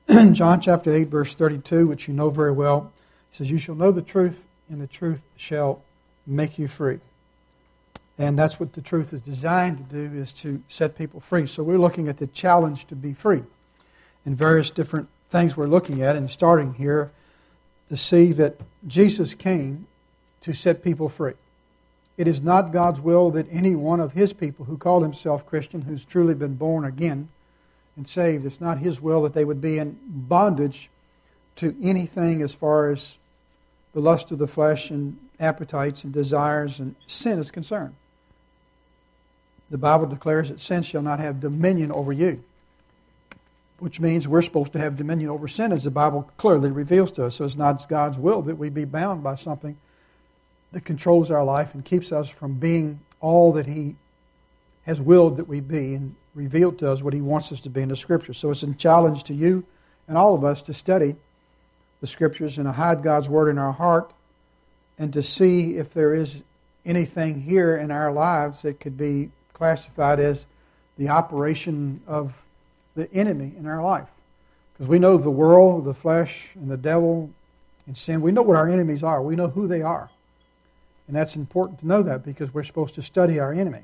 John chapter 8, verse 32, which you know very well, says, "You shall know the truth, and the truth shall make you free." And that's what the truth is designed to do, is to set people free. So we're looking at the challenge to be free and various different things we're looking at, and starting here to see that Jesus came to set people free. It is not God's will that any one of His people who call himself Christian, who's truly been born again and saved, it's not His will that they would be in bondage to anything as far as the lust of the flesh and appetites and desires and sin is concerned. The Bible declares that sin shall not have dominion over you, which means we're supposed to have dominion over sin, as the Bible clearly reveals to us. So it's not God's will that we be bound by something that controls our life and keeps us from being all that He has willed that we be and revealed to us what He wants us to be in the Scriptures. So it's a challenge to you and all of us to study the Scriptures and to hide God's Word in our heart and to see if there is anything here in our lives that could be classified as the operation of the enemy in our life. Because we know the world, the flesh, and the devil, and sin. We know what our enemies are. We know who they are. And that's important to know that, because we're supposed to study our enemy.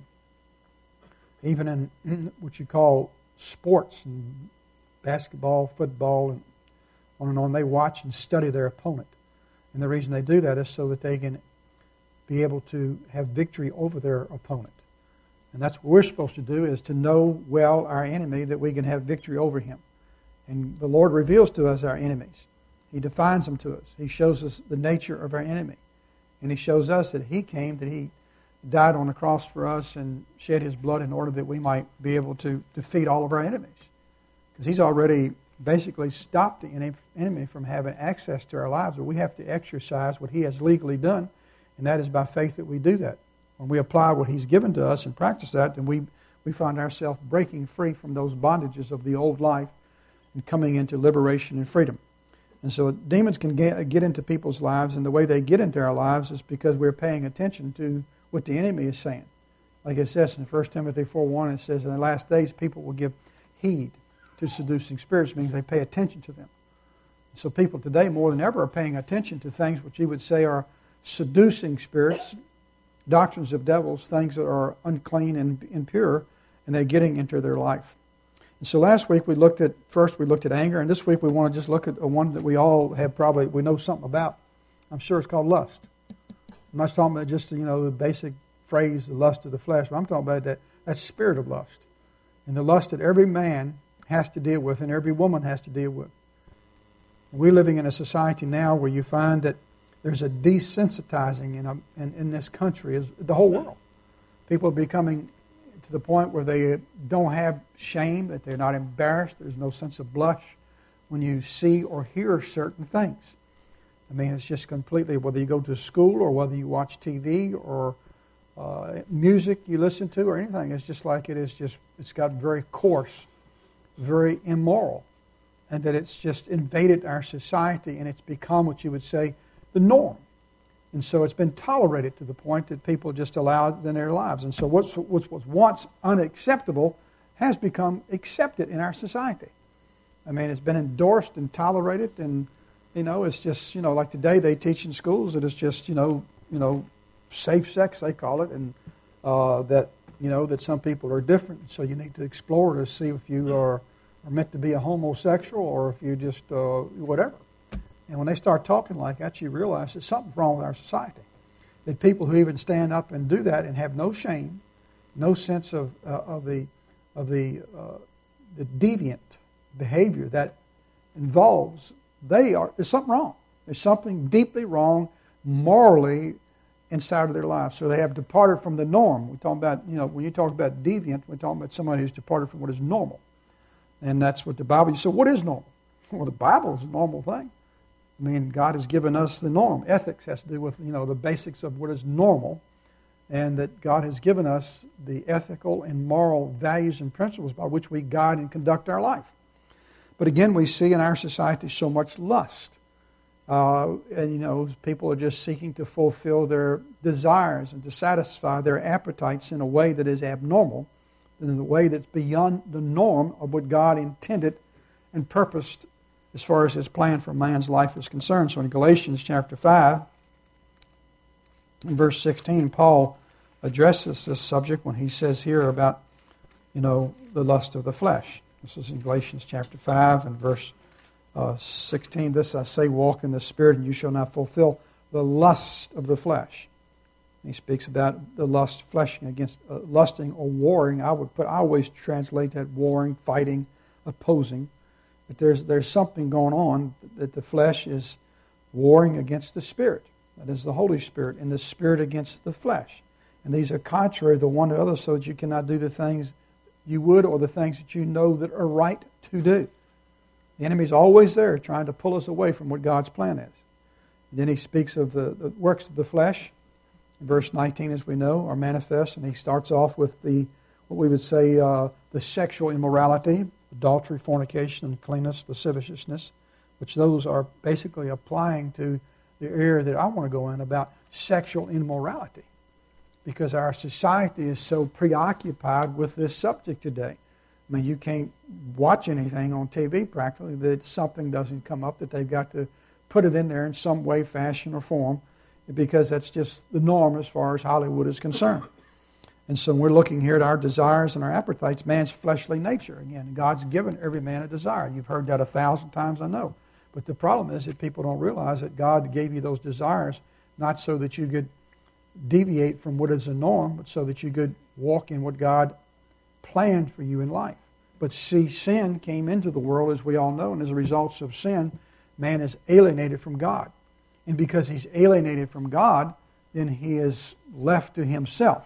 Even in what you call sports, and basketball, football, and on, they watch and study their opponent. And the reason they do that is so that they can be able to have victory over their opponent. And that's what we're supposed to do, is to know well our enemy, that we can have victory over him. And the Lord reveals to us our enemies. He defines them to us. He shows us the nature of our enemy. And He shows us that He came, that He died on the cross for us and shed His blood in order that we might be able to defeat all of our enemies. Because He's already basically stopped the enemy from having access to our lives, but we have to exercise what He has legally done, and that is by faith that we do that. When we apply what He's given to us and practice that, then we find ourselves breaking free from those bondages of the old life and coming into liberation and freedom. And so demons can get into people's lives, and the way they get into our lives is because we're paying attention to what the enemy is saying. Like it says in 1 Timothy 4:1, it says, "In the last days people will give heed to seducing spirits," means they pay attention to them. So people today more than ever are paying attention to things which you would say are seducing spirits, doctrines of devils, things that are unclean and impure, and they're getting into their life. And so last week we looked at anger, and this week we want to just look at one that we all have we know something about. I'm sure it's called lust. I'm not talking about just the basic phrase, the lust of the flesh, but I'm talking about that spirit of lust. And the lust that every man has to deal with and every woman has to deal with. We're living in a society now where you find that there's a desensitizing in this country, the whole world. People are becoming to the point where they don't have shame, that they're not embarrassed. There's no sense of blush when you see or hear certain things. I mean, it's just completely, whether you go to school or whether you watch TV or music you listen to or anything, it's just like it's got very coarse, very immoral, and that it's just invaded our society and it's become what you would say the norm. And so it's been tolerated to the point that people just allow it in their lives. And so what was once unacceptable has become accepted in our society. I mean, it's been endorsed and tolerated, and it's just like today they teach in schools that it's just safe sex, they call it, and that some people are different. So you need to explore to see if you are meant to be a homosexual or if you just whatever. And when they start talking like that, you realize that something's wrong with our society. That people who even stand up and do that and have no shame, no sense of the deviant behavior that involves, there's something wrong. There's something deeply wrong morally inside of their life. So they have departed from the norm. We're talking about, when you talk about deviant, we're talking about somebody who's departed from what is normal. And that's what the Bible, so what is normal? Well, the Bible is a normal thing. I mean, God has given us the norm. Ethics has to do with, the basics of what is normal, and that God has given us the ethical and moral values and principles by which we guide and conduct our life. But again, we see in our society so much lust. And people are just seeking to fulfill their desires and to satisfy their appetites in a way that is abnormal, and in a way that's beyond the norm of what God intended and purposed as far as his plan for man's life is concerned. So in Galatians chapter 5, in verse 16, Paul addresses this subject when he says here about, the lust of the flesh. This is in Galatians chapter 5 and verse 16. This I say, walk in the Spirit, and you shall not fulfill the lust of the flesh. He speaks about the lust, fleshing against lusting or warring. I always translate that warring, fighting, opposing. But there's something going on that the flesh is warring against the Spirit. That is the Holy Spirit, and the Spirit against the flesh. And these are contrary the one to the other, so that you cannot do the things you would or the things that you know that are right to do. The enemy's always there trying to pull us away from what God's plan is. And then he speaks of the works of the flesh. Verse 19, as we know, are manifest, and he starts off with what we would say the sexual immorality, adultery, fornication, uncleanness, lasciviousness, which those are basically applying to the area that I want to go in about sexual immorality, because our society is so preoccupied with this subject today. I mean, you can't watch anything on TV practically that something doesn't come up that they've got to put it in there in some way, fashion, or form, because that's just the norm as far as Hollywood is concerned. And so we're looking here at our desires and our appetites, man's fleshly nature. Again, God's given every man a desire. You've heard that 1,000 times, I know. But the problem is that people don't realize that God gave you those desires not so that you could deviate from what is the norm, but so that you could walk in what God planned for you in life. But see, sin came into the world, as we all know, and as a result of sin, man is alienated from God. And because he's alienated from God, then he is left to himself.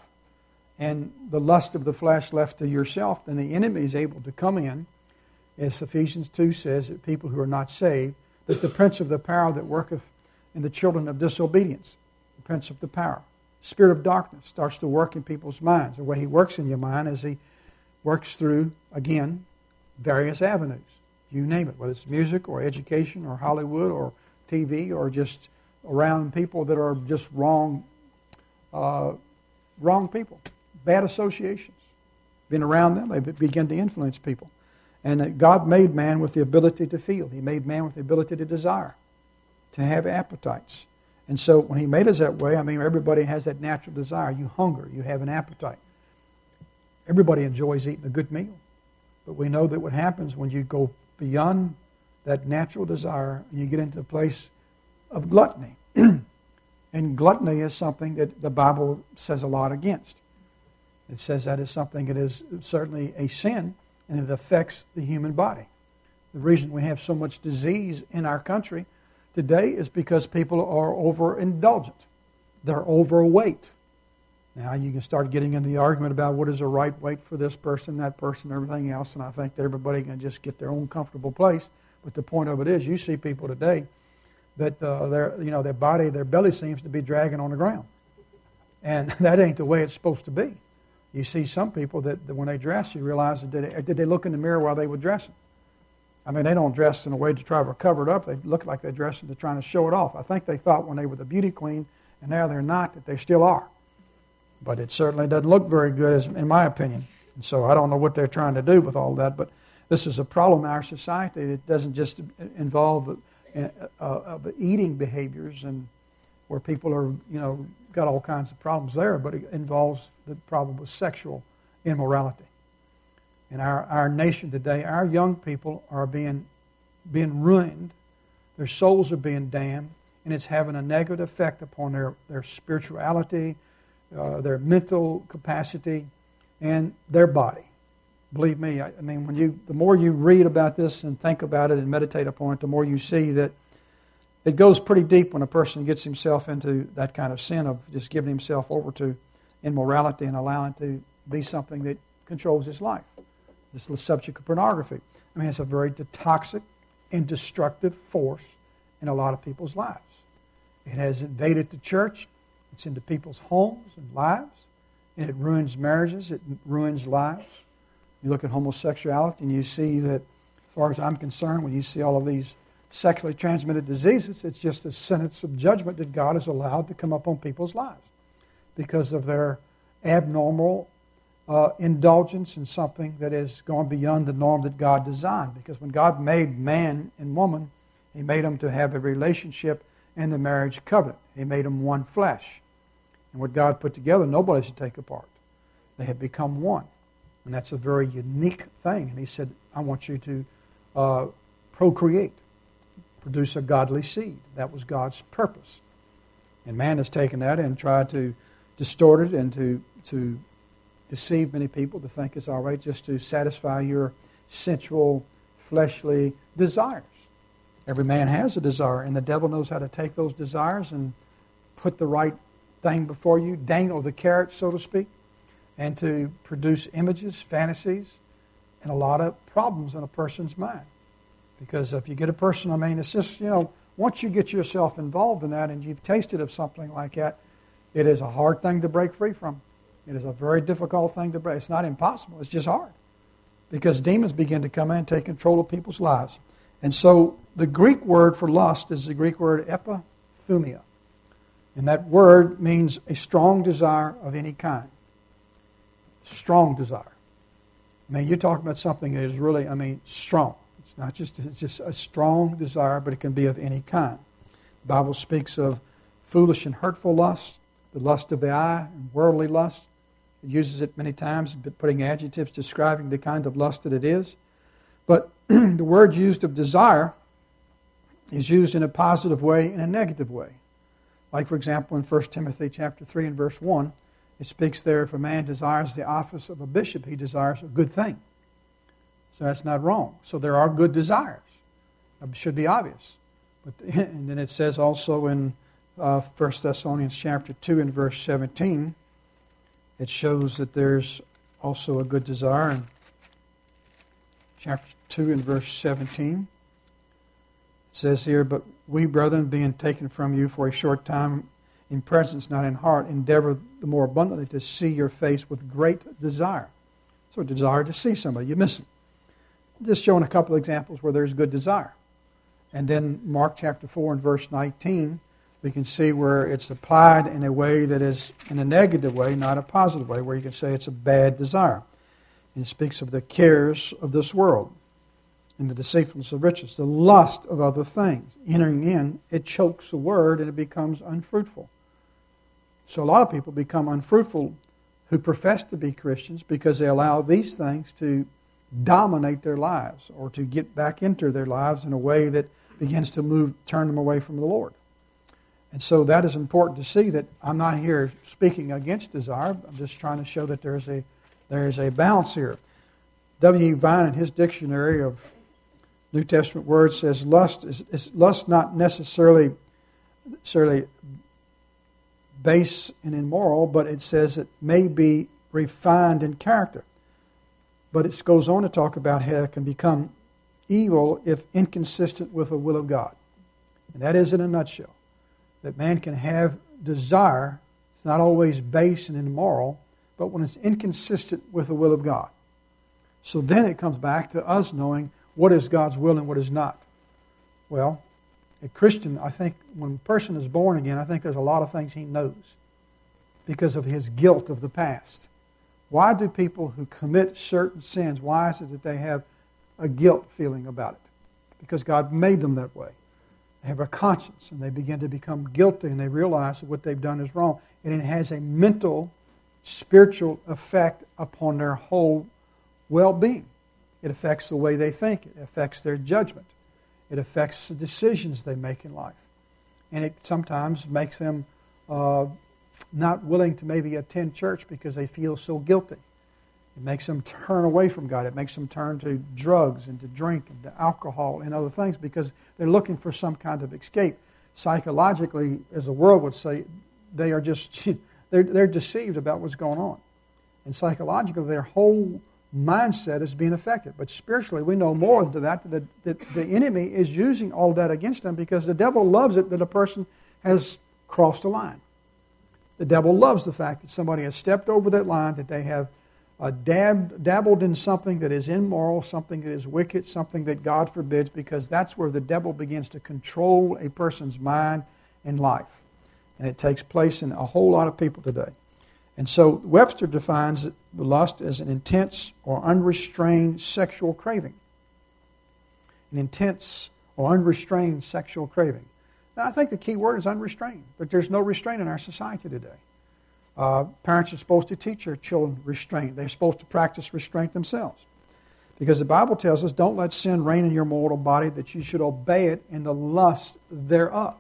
And the lust of the flesh left to yourself, then the enemy is able to come in, as Ephesians 2 says, that people who are not saved, that the prince of the power that worketh in the children of disobedience, the prince of the power, spirit of darkness, starts to work in people's minds. The way he works in your mind is he works through, again, various avenues. You name it, whether it's music or education or Hollywood or TV or just around people that are just wrong people, bad associations. Being around them, they begin to influence people. And God made man with the ability to feel. He made man with the ability to desire, to have appetites. And so when he made us that way, everybody has that natural desire. You hunger, you have an appetite. Everybody enjoys eating a good meal. But we know that what happens when you go beyond that natural desire and you get into a place of gluttony. And gluttony is something that the Bible says a lot against. It says that is something that is certainly a sin, and it affects the human body. The reason we have so much disease in our country today is because people are overindulgent. They're overweight. Now you can start getting into the argument about what is the right weight for this person, that person, everything else, and I think that everybody can just get their own comfortable place. But the point of it is, you see people today that their body, their belly seems to be dragging on the ground, and that ain't the way it's supposed to be. You see some people that when they dress, you realize that did they look in the mirror while they were dressing? They don't dress in a way to try to cover it up. They look like they're dressing to trying to show it off. I think they thought when they were the beauty queen, and now they're not, that they still are. But it certainly doesn't look very good, in my opinion. And so I don't know what they're trying to do with all that, but this is a problem in our society. It doesn't just involve eating behaviors and where people are, got all kinds of problems there, but it involves the problem of sexual immorality. In our nation today, our young people are being ruined. Their souls are being damned, and it's having a negative effect upon their spirituality, their mental capacity, and their body. Believe me, the more you read about this and think about it and meditate upon it, the more you see that it goes pretty deep when a person gets himself into that kind of sin of just giving himself over to immorality and allowing it to be something that controls his life. This is the subject of pornography. It's a very toxic and destructive force in a lot of people's lives. It has invaded the church. It's into people's homes and lives. And it ruins marriages. It ruins lives. You look at homosexuality and you see that, as far as I'm concerned, when you see all of these sexually transmitted diseases, it's just a sentence of judgment that God has allowed to come up on people's lives because of their abnormal indulgence in something that has gone beyond the norm that God designed. Because when God made man and woman, He made them to have a relationship in the marriage covenant. He made them one flesh. And what God put together, nobody should take apart. They have become one. And that's a very unique thing. And He said, I want you to procreate, produce a godly seed. That was God's purpose. And man has taken that and tried to distort it and to deceive many people to think it's all right just to satisfy your sensual, fleshly desires. Every man has a desire, and the devil knows how to take those desires and put the right thing before you, dangle the carrot, so to speak, and to produce images, fantasies, and a lot of problems in a person's mind. Because if you get a person, it's just, once you get yourself involved in that and you've tasted of something like that, it is a hard thing to break free from. It is a very difficult thing to break. It's not impossible. It's just hard. Because demons begin to come in and take control of people's lives. And so the Greek word for lust is the Greek word epithumia. And that word means a strong desire of any kind. Strong desire. You're talking about something that is really, strong. It's just a strong desire, but it can be of any kind. The Bible speaks of foolish and hurtful lust, the lust of the eye, and worldly lust. It uses it many times, putting adjectives describing the kind of lust that it is. But the word used of desire is used in a positive way and a negative way. Like, for example, in 1 Timothy chapter 3 and verse 1, it speaks there, if a man desires the office of a bishop, he desires a good thing. So that's not wrong. So there are good desires. That should be obvious. And then it says also in 1 Thessalonians chapter 2 and verse 17, it shows that there's also a good desire. In chapter 2 and verse 17, it says here, but we, brethren, being taken from you for a short time in presence, not in heart, endeavor the more abundantly to see your face with great desire. So a desire to see somebody. You miss them. Just showing a couple of examples where there's good desire. And then Mark chapter 4 and verse 19, we can see where it's applied in a way that is in a negative way, not a positive way, where you can say it's a bad desire. And it speaks of the cares of this world and the deceitfulness of riches, the lust of other things. Entering in, it chokes the word and it becomes unfruitful. So a lot of people become unfruitful who profess to be Christians because they allow these things to dominate their lives or to get back into their lives in a way that begins to turn them away from the Lord. And so that is important to see, that I'm not here speaking against desire. I'm just trying to show that there is a balance here. W. E. Vine, in his dictionary of New Testament words, says lust is lust not necessarily base and immoral, but it says it may be refined in character. But it goes on to talk about how it can become evil if inconsistent with the will of God. And that is in a nutshell. That man can have desire. It's not always base and immoral, but when it's inconsistent with the will of God. So then it comes back to us knowing what is God's will and what is not. Well, a Christian, I think, when a person is born again, I think there's a lot of things he knows because of his guilt of the past. Why do people who commit certain sins, why is it that they have a guilt feeling about it? Because God made them that way. They have a conscience and they begin to become guilty and they realize that what they've done is wrong. And it has a mental, spiritual effect upon their whole well-being. It affects the way they think. It affects their judgment. It affects the decisions they make in life. And it sometimes makes them not willing to maybe attend church because they feel so guilty. It makes them turn away from God. It makes them turn to drugs and to drink and to alcohol and other things because they're looking for some kind of escape. Psychologically, as the world would say, they are just they're deceived about what's going on. And psychologically, their whole mindset is being affected. But spiritually, we know more than that the enemy is using all that against them because the devil loves it that a person has crossed a line. The devil loves the fact that somebody has stepped over that line, that they have dabbled in something that is immoral, something that is wicked, something that God forbids, because that's where the devil begins to control a person's mind and life. And it takes place in a whole lot of people today. And so Webster defines lust as an intense or unrestrained sexual craving. An intense or unrestrained sexual craving. Now, I think the key word is unrestrained, but there's no restraint in our society today. Parents are supposed to teach their children restraint. They're supposed to practice restraint themselves. Because the Bible tells us, don't let sin reign in your mortal body, that you should obey it in the lust thereof.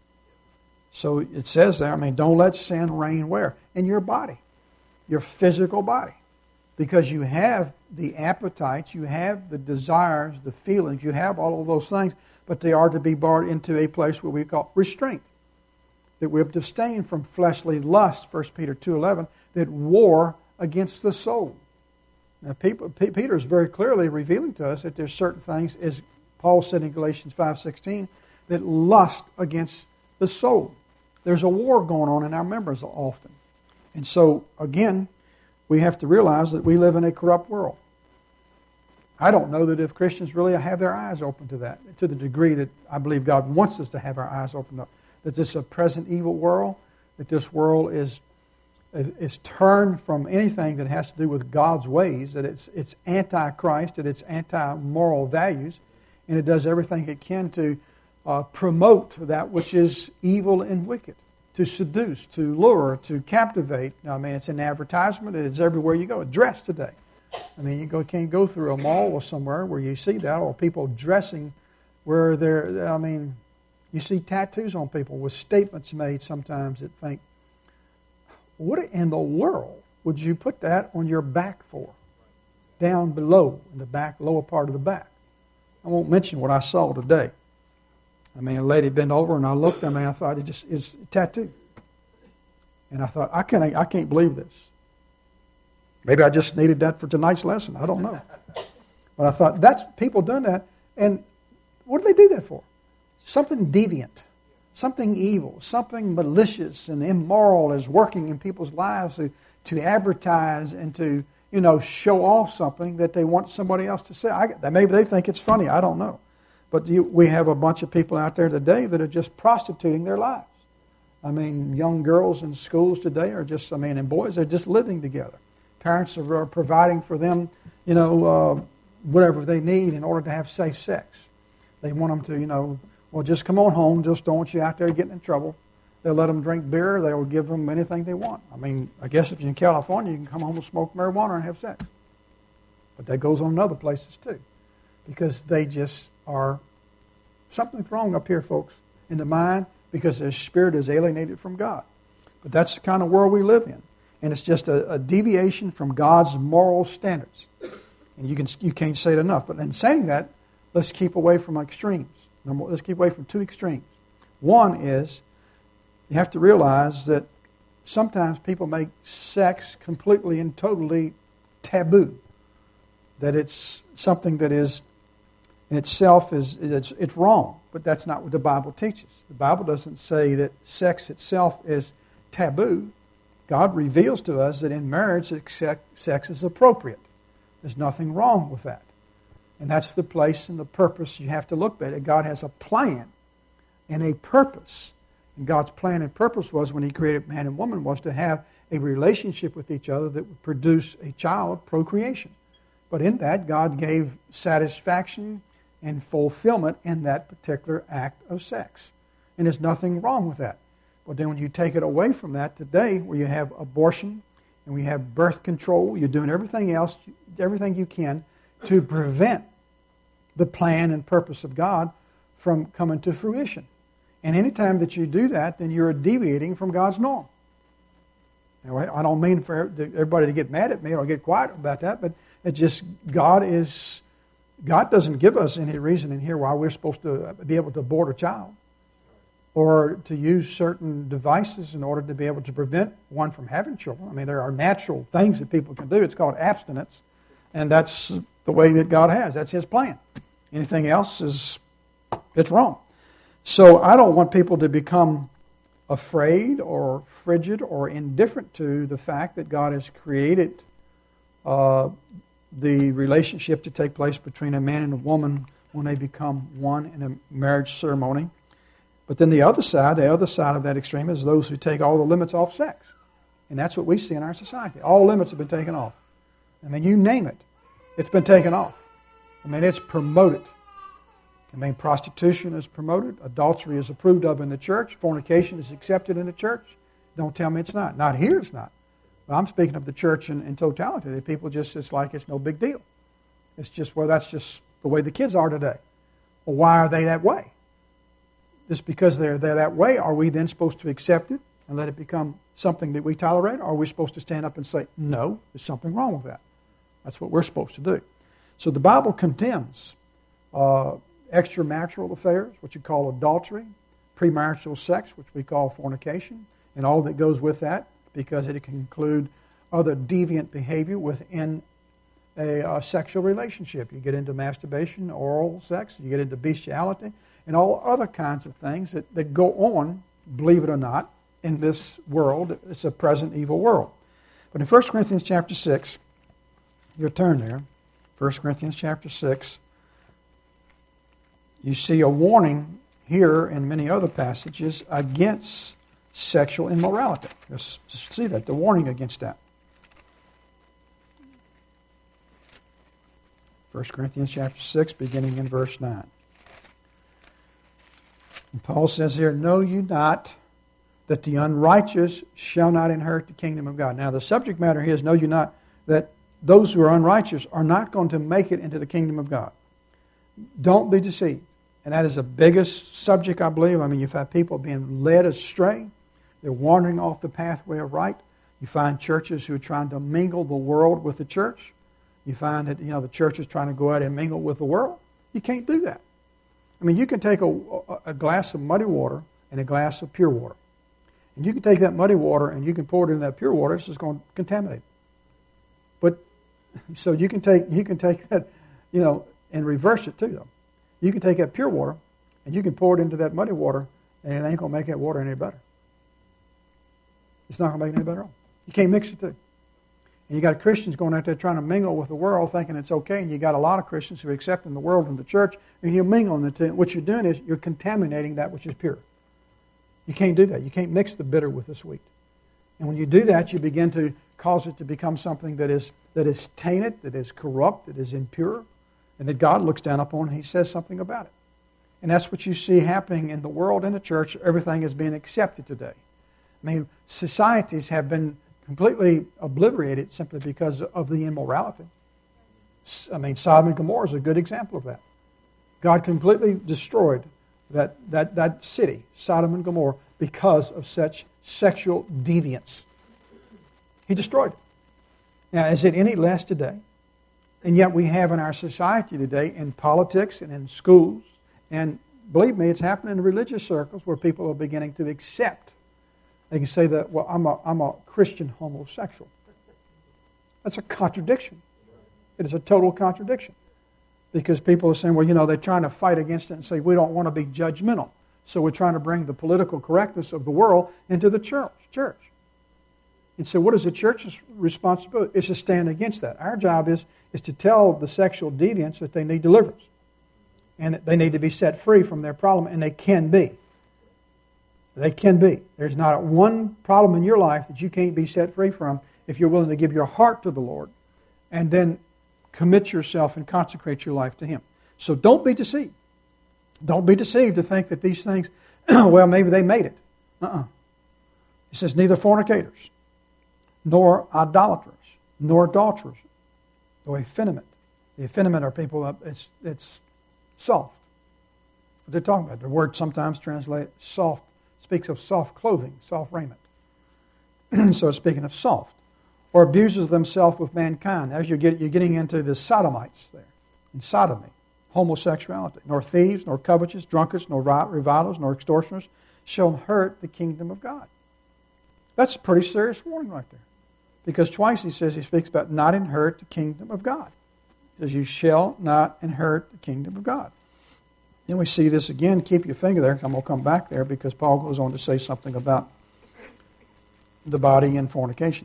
So it says there, don't let sin reign where? In your body, your physical body. Because you have the appetites, you have the desires, the feelings, you have all of those things, but they are to be brought into a place where we call restraint. That we abstain from fleshly lust, 1 Peter 2:11, that war against the soul. Now, Peter is very clearly revealing to us that there's certain things, as Paul said in Galatians 5:16, that lust against the soul. There's a war going on in our members often. And so, again, we have to realize that we live in a corrupt world. I don't know that if Christians really have their eyes open to that, to the degree that I believe God wants us to have our eyes opened up. That this is a present evil world, that this world is turned from anything that has to do with God's ways, that it's anti-Christ, that it's anti-moral values, and it does everything it can to promote that which is evil and wicked, to seduce, to lure, to captivate. It's an advertisement. It's everywhere you go. Dress today. You can't go through a mall or somewhere where you see that, or people dressing where they're, you see tattoos on people with statements made sometimes that think, what in the world would you put that on your back for? Down below, in the back, lower part of the back. I won't mention what I saw today. A lady bent over and I looked at me and I thought it's a tattoo. And I thought, I can't believe this. Maybe I just needed that for tonight's lesson. I don't know. But I thought, that's people done that. And what do they do that for? Something deviant, something evil, something malicious and immoral is working in people's lives to advertise and to, show off something that they want somebody else to say. Maybe they think it's funny. I don't know. But we have a bunch of people out there today that are just prostituting their lives. Young girls in schools today are just, and boys are just living together. Parents are providing for them, whatever they need in order to have safe sex. They want them to, just come on home. Just don't want you out there getting in trouble. They'll let them drink beer. They'll give them anything they want. I guess if you're in California, you can come home and smoke marijuana and have sex. But that goes on in other places too. Because they just are, something's wrong up here, folks, in the mind, because their spirit is alienated from God. But that's the kind of world we live in. And it's just a deviation from God's moral standards. And you can't say it enough. But in saying that, let's keep away from extremes. Let's keep away from two extremes. One is, you have to realize that sometimes people make sex completely and totally taboo. That it's something that is, in itself, it's wrong. But that's not what the Bible teaches. The Bible doesn't say that sex itself is taboo. God reveals to us that in marriage, sex is appropriate. There's nothing wrong with that. And that's the place and the purpose you have to look at it. God has a plan and a purpose. And God's plan and purpose was, when He created man and woman, was to have a relationship with each other that would produce a child, procreation. But in that, God gave satisfaction and fulfillment in that particular act of sex. And there's nothing wrong with that. But then when you take it away from that today, where you have abortion and we have birth control, you're doing everything else, everything you can to prevent the plan and purpose of God from coming to fruition. And anytime that you do that, then you're deviating from God's norm. Now, I don't mean for everybody to get mad at me or get quiet about that, but it's just God doesn't give us any reason in here why we're supposed to be able to abort a child or to use certain devices in order to be able to prevent one from having children. There are natural things that people can do. It's called abstinence, and that's the way that God has. That's His plan. Anything else it's wrong. So I don't want people to become afraid or frigid or indifferent to the fact that God has created the relationship to take place between a man and a woman when they become one in a marriage ceremony. But then the other side of that extreme is those who take all the limits off sex And that's what we see in our society. All limits have been taken off. I mean, you name it, it's been taken off. I mean, it's promoted. I mean, prostitution is promoted. Adultery is approved of in the church. Fornication is accepted in the church. Don't tell me it's not. Not here, it's not. But I'm speaking of the church in totality. The people just, it's like it's no big deal. It's just, well, that's just the way the kids are today. Well, why are they that way? Just because they're that way, are we then supposed to accept it and let it become something that we tolerate? Or are we supposed to stand up and say, no, there's something wrong with that? That's what we're supposed to do. So the Bible condemns extramarital affairs, what you call adultery, premarital sex, which we call fornication, and all that goes with that, because it can include other deviant behavior within a sexual relationship. You get into masturbation, oral sex, you get into bestiality, and all other kinds of things that go on, believe it or not, in this world. It's a present evil world. But in 1 Corinthians chapter 6, your turn there, 1 Corinthians chapter 6, you see a warning here in many other passages against sexual immorality. Just see that, the warning against that. 1 Corinthians chapter 6, beginning in verse 9. And Paul says here, know you not that the unrighteous shall not inherit the kingdom of God. Now the subject matter here is, know you not that those who are unrighteous are not going to make it into the kingdom of God. Don't be deceived. And that is the biggest subject, I believe. I mean, you've had people being led astray. They're wandering off the pathway of right. You find churches who are trying to mingle the world with the church. You find that, the church is trying to go out and mingle with the world. You can't do that. I mean, you can take a glass of muddy water and a glass of pure water. And you can take that muddy water and you can pour it in that pure water. It's just going to contaminate it. But, so you can take that, and reverse it too, though. You can take that pure water and you can pour it into that muddy water, and it ain't going to make that water any better. It's not going to make it any better at all. You can't mix the two. And you got Christians going out there trying to mingle with the world, thinking it's okay, and you got a lot of Christians who are accepting the world and the church, and you're mingling the two. What you're doing is you're contaminating that which is pure. You can't do that. You can't mix the bitter with the sweet. And when you do that, you begin to cause it to become something that is tainted, that is corrupt, that is impure, and that God looks down upon and He says something about it. And that's what you see happening in the world and the church. Everything is being accepted today. I mean, societies have been completely obliterated simply because of the immorality. I mean, Sodom and Gomorrah is a good example of that. God completely destroyed that city, Sodom and Gomorrah, because of such sexual deviance. He destroyed it. Now, is it any less today? And yet we have in our society today, in politics and in schools, and believe me, it's happening in religious circles where people are beginning to accept. They can say that, well, I'm a Christian homosexual. That's a contradiction. It is a total contradiction. Because people are saying, well, they're trying to fight against it and say, we don't want to be judgmental. So we're trying to bring the political correctness of the world into the church. And so what is the church's responsibility? It's to stand against that. Our job is to tell the sexual deviants that they need deliverance. And that they need to be set free from their problem, and they can be. They can be. There's not one problem in your life that you can't be set free from if you're willing to give your heart to the Lord and then commit yourself and consecrate your life to Him. So don't be deceived. Don't be deceived to think that these things, well, maybe they made it. It says neither fornicators, nor idolaters, nor adulterers, nor effeminate. The effeminate are people, it's soft. What they're talking about. The word sometimes translated soft speaks of soft clothing, soft raiment. So it's speaking of soft. Or abuses themselves with mankind. As you're getting into the sodomites there, in sodomy, homosexuality. Nor thieves, nor covetous, drunkards, nor revilers, nor extortioners shall hurt the kingdom of God. That's a pretty serious warning right there. Because twice he speaks about not inherit the kingdom of God. He says, you shall not inherit the kingdom of God. Then we see this again. Keep your finger there, because I'm going to come back there, because Paul goes on to say something about the body and fornication.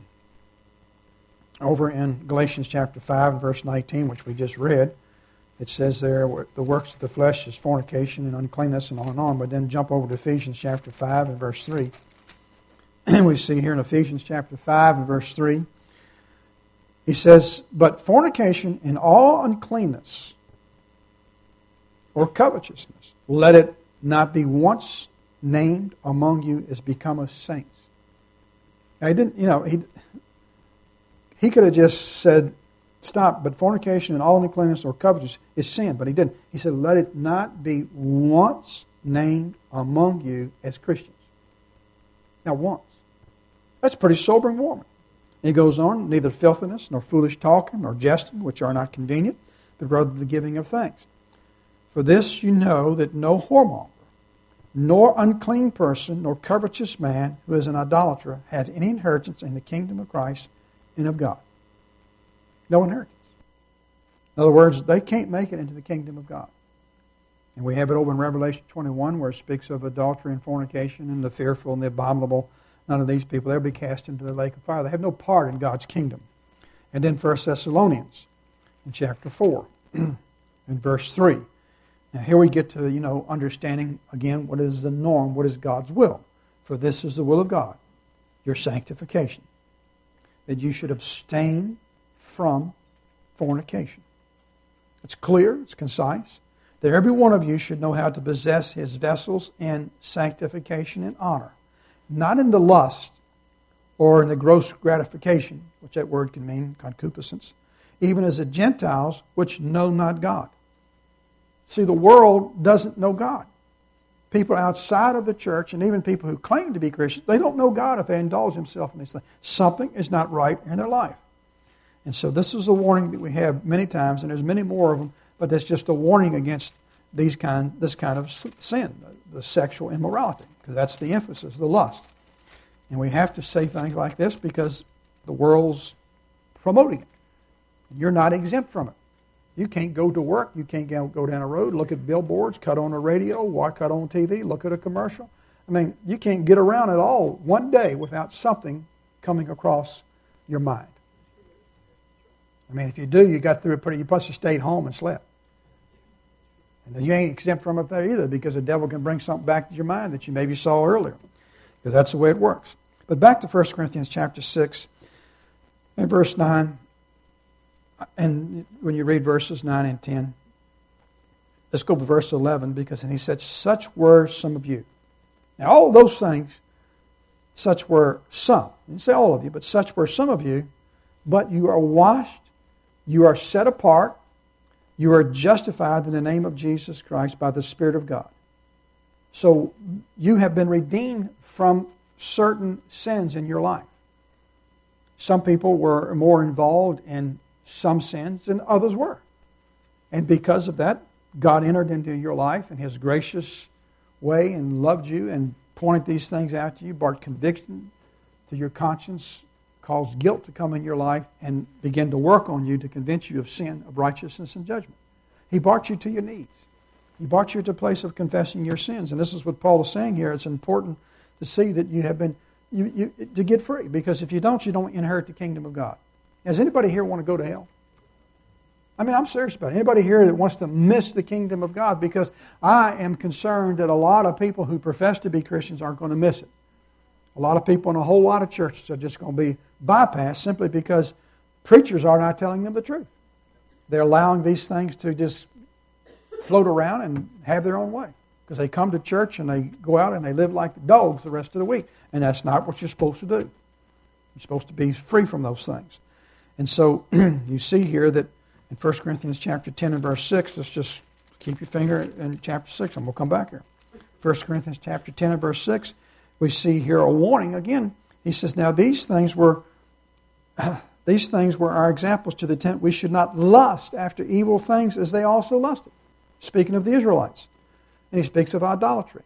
Over in Galatians chapter 5 and verse 19, which we just read, it says there, the works of the flesh is fornication and uncleanness and on and on. But then jump over to Ephesians chapter 5 and verse 3. we see here in Ephesians chapter 5 and verse 3. He says, "But fornication and all uncleanness or covetousness, let it not be once named among you as become of saints." Now, he didn't, he could have just said, "Stop," but fornication and all uncleanness or covetousness is sin, but he didn't. He said, "Let it not be once named among you as Christians." Now, once. That's a pretty sobering warning. And he goes on, "Neither filthiness, nor foolish talking, nor jesting, which are not convenient, but rather the giving of thanks. For this you know that no whoremonger, nor unclean person, nor covetous man who is an idolater hath any inheritance in the kingdom of Christ and of God." No inheritance. In other words, they can't make it into the kingdom of God. And we have it over in Revelation 21 where it speaks of adultery and fornication and the fearful and the abominable. None of these people, they'll be cast into the lake of fire. They have no part in God's kingdom. And then 1 Thessalonians in chapter 4 in verse 3. Now here we get to, understanding, again, what is the norm, what is God's will. "For this is the will of God, your sanctification, that you should abstain from fornication." It's clear, it's concise, that every one of you should know how to possess his vessels in sanctification and honor, not in the lust or in the gross gratification, which that word can mean, concupiscence, even as the Gentiles which know not God. See, the world doesn't know God. People outside of the church, and even people who claim to be Christians, they don't know God if they indulge themselves in these things. Something is not right in their life. And so this is a warning that we have many times, and there's many more of them, but that's just a warning against this kind of sin, the sexual immorality, because that's the emphasis, the lust. And we have to say things like this because the world's promoting it. You're not exempt from it. You can't go to work. You can't go down a road, look at billboards, cut on the radio, cut on TV, look at a commercial. I mean, you can't get around at all one day without something coming across your mind. I mean, if you do, you got through it pretty. You must have stayed home and slept. And you ain't exempt from it there either, because the devil can bring something back to your mind that you maybe saw earlier, because that's the way it works. But back to 1 Corinthians chapter 6 and verse 9. And when you read verses 9 and 10, let's go to verse 11, because then he said, "Such were some of you." Now, all those things, such were some. He didn't say all of you, but such were some of you. But you are washed, you are set apart, you are justified in the name of Jesus Christ by the Spirit of God. So you have been redeemed from certain sins in your life. Some people were more involved in some sins than others were. And because of that, God entered into your life in His gracious way and loved you and pointed these things out to you, brought conviction to your conscience, caused guilt to come in your life, and begin to work on you to convince you of sin, of righteousness, and judgment. He brought you to your knees. He brought you to a place of confessing your sins. And this is what Paul is saying here. It's important to see that you have been, to get free. Because if you don't inherit the kingdom of God. Does anybody here want to go to hell? I mean, I'm serious about it. Anybody here that wants to miss the kingdom of God? Because I am concerned that a lot of people who profess to be Christians aren't going to miss it. A lot of people in a whole lot of churches are just going to be bypassed simply because preachers are not telling them the truth. They're allowing these things to just float around and have their own way. Because they come to church and they go out and they live like dogs the rest of the week. And that's not what you're supposed to do. You're supposed to be free from those things. And so you see here that in 1 Corinthians chapter 10 and verse 6, let's just keep your finger in chapter 6 and we'll come back here. 1 Corinthians chapter 10 and verse 6, we see here a warning again. He says, "Now these things were our examples to the intent we should not lust after evil things as they also lusted." Speaking of the Israelites. And he speaks of idolatry.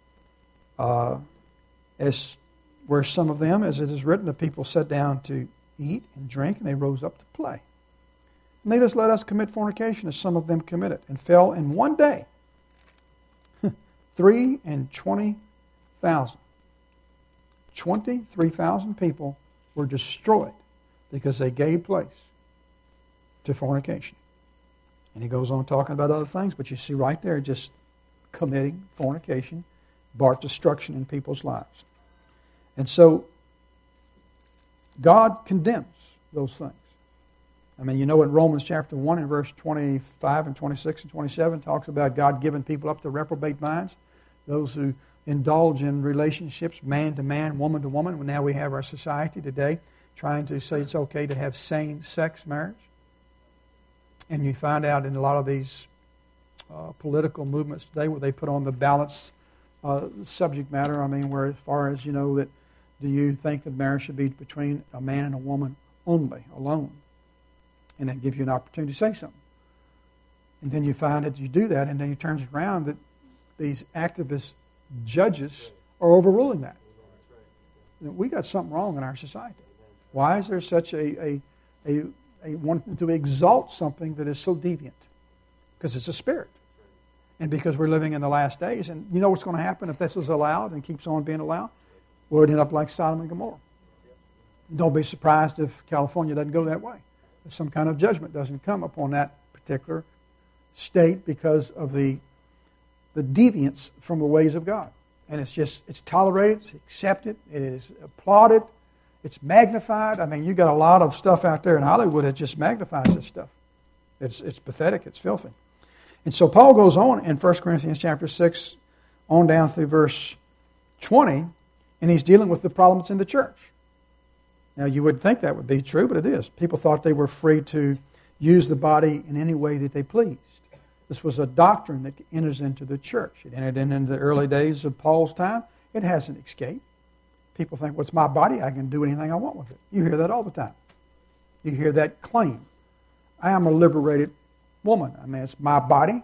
As where some of them, as it is written, the people sat down to eat and drink, and they rose up to play. Neither let us commit fornication, as some of them committed, and fell in one day 23,000. 23,000 people were destroyed because they gave place to fornication. And he goes on talking about other things, but you see right there, just committing fornication brought destruction in people's lives. And so God condemns those things. I mean, you know, in Romans chapter 1 and verse 25 and 26 and 27 talks about God giving people up to reprobate minds, those who indulge in relationships man to man, woman to woman. Now we have our society today trying to say it's okay to have same-sex marriage. And you find out in a lot of these political movements today where they put on the balanced subject matter, I mean, where as far as, you know, that do you think that marriage should be between a man and a woman only, alone? And that gives you an opportunity to say something. And then you find that you do that, and then it turns around that these activist judges are overruling that. We got something wrong in our society. Why is there such a wanting to exalt something that is so deviant? Because it's a spirit. And because we're living in the last days. And you know what's going to happen if this is allowed and keeps on being allowed? We'll end up like Sodom and Gomorrah. Don't be surprised if California doesn't go that way. If some kind of judgment doesn't come upon that particular state because of the deviance from the ways of God. And it's tolerated, it's accepted, it is applauded, it's magnified. I mean, you got a lot of stuff out there in Hollywood that just magnifies this stuff. It's pathetic, it's filthy. And so Paul goes on in 1 Corinthians chapter 6, on down through verse 20, and he's dealing with the problems in the church. Now, you would think that would be true, but it is. People thought they were free to use the body in any way that they pleased. This was a doctrine that enters into the church. It entered in the early days of Paul's time. It hasn't escaped. People think, well, it's my body. I can do anything I want with it. You hear that all the time. You hear that claim. I am a liberated woman. I mean, it's my body.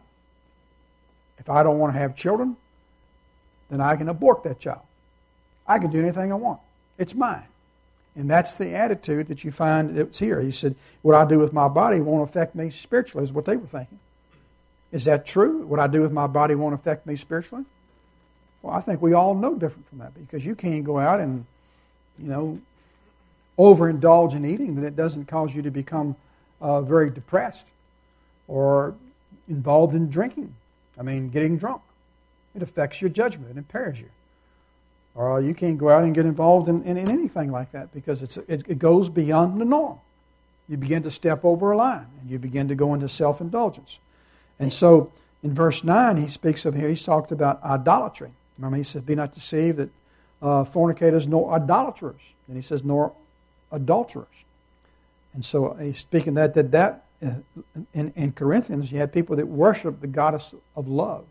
If I don't want to have children, then I can abort that child. I can do anything I want. It's mine. And that's the attitude that you find that's here. He said, what I do with my body won't affect me spiritually, is what they were thinking. Is that true? What I do with my body won't affect me spiritually? Well, I think we all know different from that, because you can't go out and, you know, overindulge in eating that it doesn't cause you to become very depressed or involved in drinking. I mean, getting drunk. It affects your judgment. It impairs you. Or you can't go out and get involved in anything like that, because it goes beyond the norm. You begin to step over a line, and you begin to go into self-indulgence. And so in verse 9, he speaks of here, he's talked about idolatry. Remember, he says, be not deceived that fornicators nor idolaters. And he says, nor adulterers. And so he's speaking that in Corinthians, you had people that worship the goddess of love,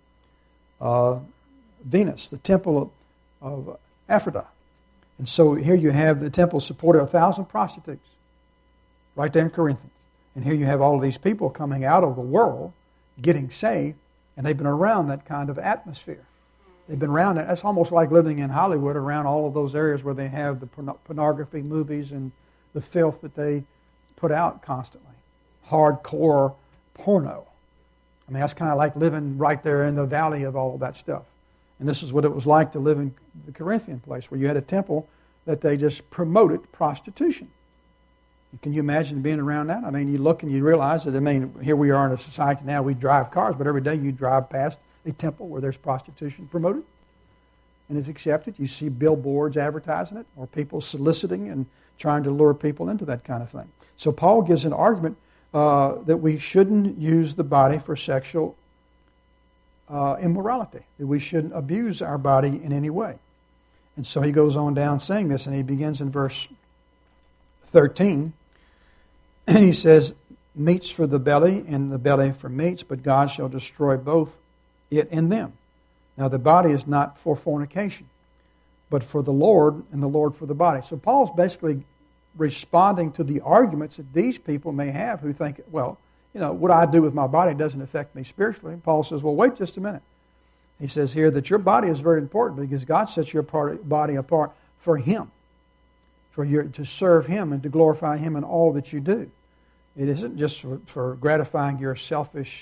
Venus, the temple of Aphrodite. And so here you have the temple supported 1,000 prostitutes right there in Corinthians. And here you have all of these people coming out of the world, getting saved, and they've been around that kind of atmosphere. They've been around it. That's almost like living in Hollywood, around all of those areas where they have the pornography movies and the filth that they put out constantly. Hardcore porno. I mean, that's kind of like living right there in the valley of all of that stuff. And this is what it was like to live in the Corinthian place, where you had a temple that they just promoted prostitution. Can you imagine being around that? I mean, you look and you realize that, I mean, here we are in a society now, we drive cars, but every day you drive past a temple where there's prostitution promoted and it's accepted. You see billboards advertising it, or people soliciting and trying to lure people into that kind of thing. So Paul gives an argument that we shouldn't use the body for sexual immorality, that we shouldn't abuse our body in any way. And so he goes on down saying this, and he begins in verse 13, and he says, meats for the belly, and the belly for meats, but God shall destroy both it and them. Now the body is not for fornication, but for the Lord, and the Lord for the body. So Paul's basically responding to the arguments that these people may have who think, well, you know, what I do with my body doesn't affect me spiritually. And Paul says, well, wait just a minute. He says here that your body is very important, because God sets your body apart for Him, to serve Him and to glorify Him in all that you do. It isn't just for gratifying your selfish,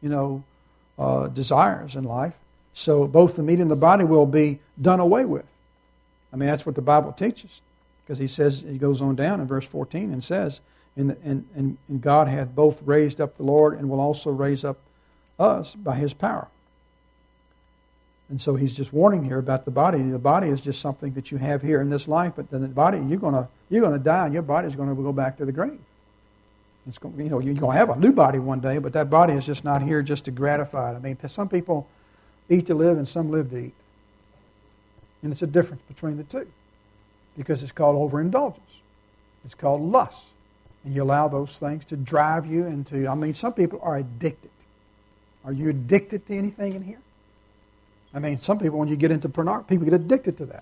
desires in life. So both the meat and the body will be done away with. I mean, that's what the Bible teaches. Because he goes on down in verse 14 and says, and God hath both raised up the Lord, and will also raise up us by His power. And so he's just warning here about the body. The body is just something that you have here in this life, but then the body, you're going to die, and your body's going to go back to the grave. It's going, you're going to have a new body one day, but that body is just not here just to gratify it. I mean, some people eat to live, and some live to eat. And it's a difference between the two, because it's called overindulgence. It's called lust. And you allow those things to drive you into, I mean, some people are addicted. Are you addicted to anything in here? I mean, some people, when you get into pornography, people get addicted to that.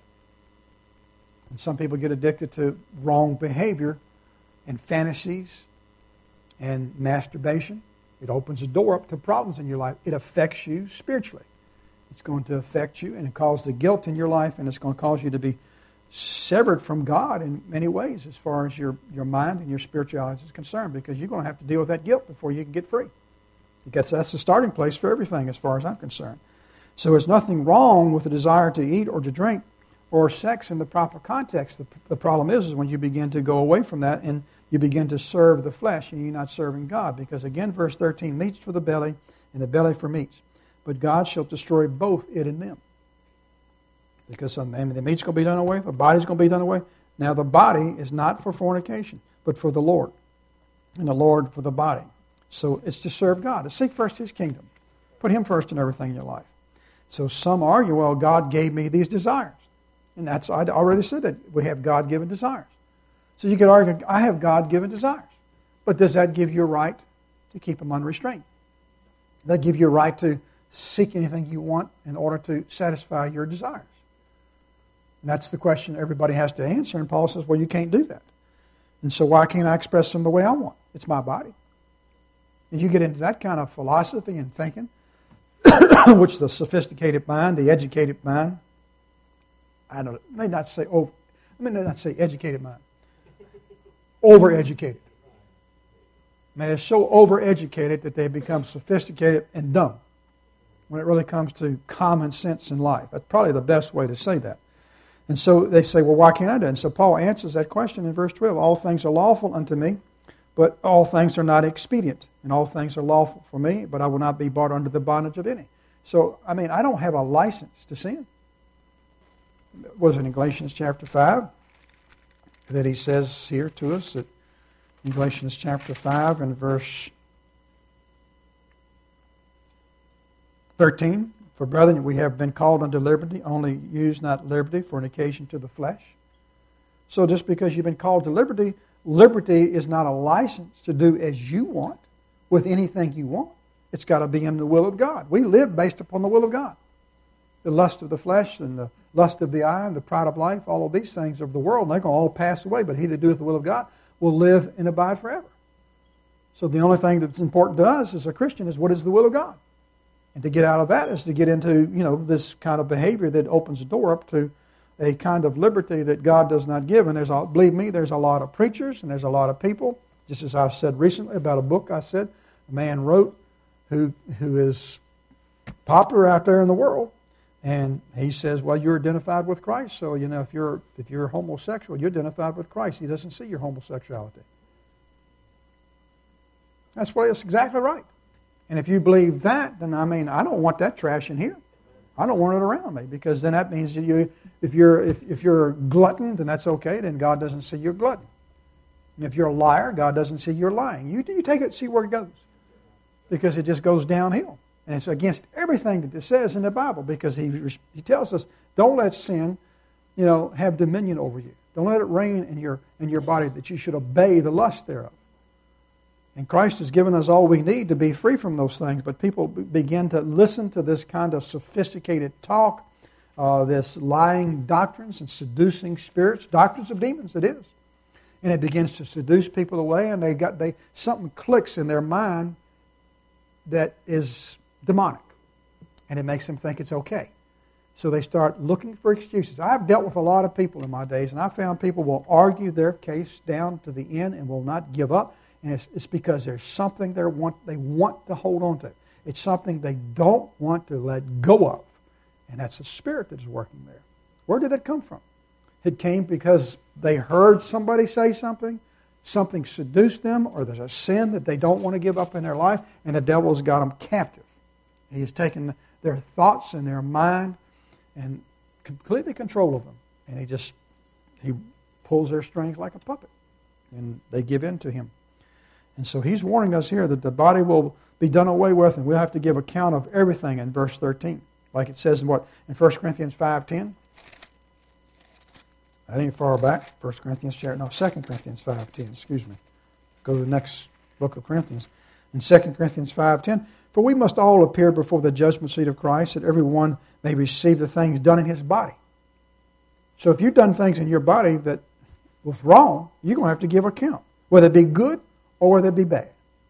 And some people get addicted to wrong behavior and fantasies and masturbation. It opens a door up to problems in your life. It affects you spiritually. It's going to affect you and cause the guilt in your life, and it's going to cause you to be severed from God in many ways as far as your mind and your spirituality is concerned, because you're going to have to deal with that guilt before you can get free. Because that's the starting place for everything as far as I'm concerned. So there's nothing wrong with the desire to eat or to drink or sex in the proper context. The problem is when you begin to go away from that and you begin to serve the flesh and you're not serving God. Because again, verse 13, meats for the belly and the belly for meats. But God shall destroy both it and them. Because the meat's going to be done away, the body's going to be done away. Now the body is not for fornication, but for the Lord. And the Lord for the body. So it's to serve God, to seek first His kingdom. Put Him first in everything in your life. So some argue, well, God gave me these desires. And I already said that we have God-given desires. So you could argue, I have God-given desires. But does that give you a right to keep them unrestrained? Does that give you a right to seek anything you want in order to satisfy your desires? And that's the question everybody has to answer. And Paul says, well, you can't do that. And so why can't I express them the way I want? It's my body. And you get into that kind of philosophy and thinking, which the sophisticated mind, the educated mind, I may not say educated mind, overeducated. I mean, they're so overeducated that they become sophisticated and dumb when it really comes to common sense in life. That's probably the best way to say that. And so they say, well, why can't I do it? And so Paul answers that question in verse 12. All things are lawful unto me, but all things are not expedient. And all things are lawful for me, but I will not be brought under the bondage of any. So, I mean, I don't have a license to sin. It was in Galatians chapter 5 that he says here to us, that in Galatians chapter 5 and verse 13, for brethren, we have been called unto liberty, only use not liberty for an occasion to the flesh. So just because you've been called to liberty, liberty is not a license to do as you want with anything you want. It's got to be in the will of God. We live based upon the will of God. The lust of the flesh and the lust of the eye and the pride of life, all of these things of the world, they're going to all pass away, but he that doeth the will of God will live and abide forever. So the only thing that's important to us as a Christian is what is the will of God. And to get out of that is to get into, this kind of behavior that opens the door up to a kind of liberty that God does not give. And believe me, there's a lot of preachers and there's a lot of people, just as I said recently about a book I said, a man wrote who is popular out there in the world. And he says, well, you're identified with Christ, so if you're homosexual, you're identified with Christ. He doesn't see your homosexuality. That's exactly right. And if you believe that, then I don't want that trash in here. I don't want it around me, because then that means that if you're a glutton, then that's okay. Then God doesn't see your glutton. And if you're a liar, God doesn't see your lying. You take it, see where it goes, because it just goes downhill. And it's against everything that it says in the Bible, because he tells us, don't let sin, have dominion over you. Don't let it reign in your body, that you should obey the lust thereof. And Christ has given us all we need to be free from those things, but people begin to listen to this kind of sophisticated talk, this lying doctrines and seducing spirits, doctrines of demons, it is. And it begins to seduce people away, and something clicks in their mind that is demonic, and it makes them think it's okay. So they start looking for excuses. I've dealt with a lot of people in my days, and I found people will argue their case down to the end and will not give up. And it's because there's something they want to hold on to. It's something they don't want to let go of. And that's the spirit that is working there. Where did it come from? It came because they heard somebody say something seduced them, or there's a sin that they don't want to give up in their life, and the devil's got them captive. He has taken their thoughts and their mind and completely control of them. And he pulls their strings like a puppet, and they give in to him. And so he's warning us here that the body will be done away with, and we'll have to give account of everything in verse 13. Like it says in 1 Corinthians 5:10. That ain't far back. 2 Corinthians 5:10, excuse me. Go to the next book of Corinthians. In 2 Corinthians 5:10, for we must all appear before the judgment seat of Christ, that every one may receive the things done in his body. So if you've done things in your body that was wrong, you're going to have to give account, whether it be good or whether it be bad.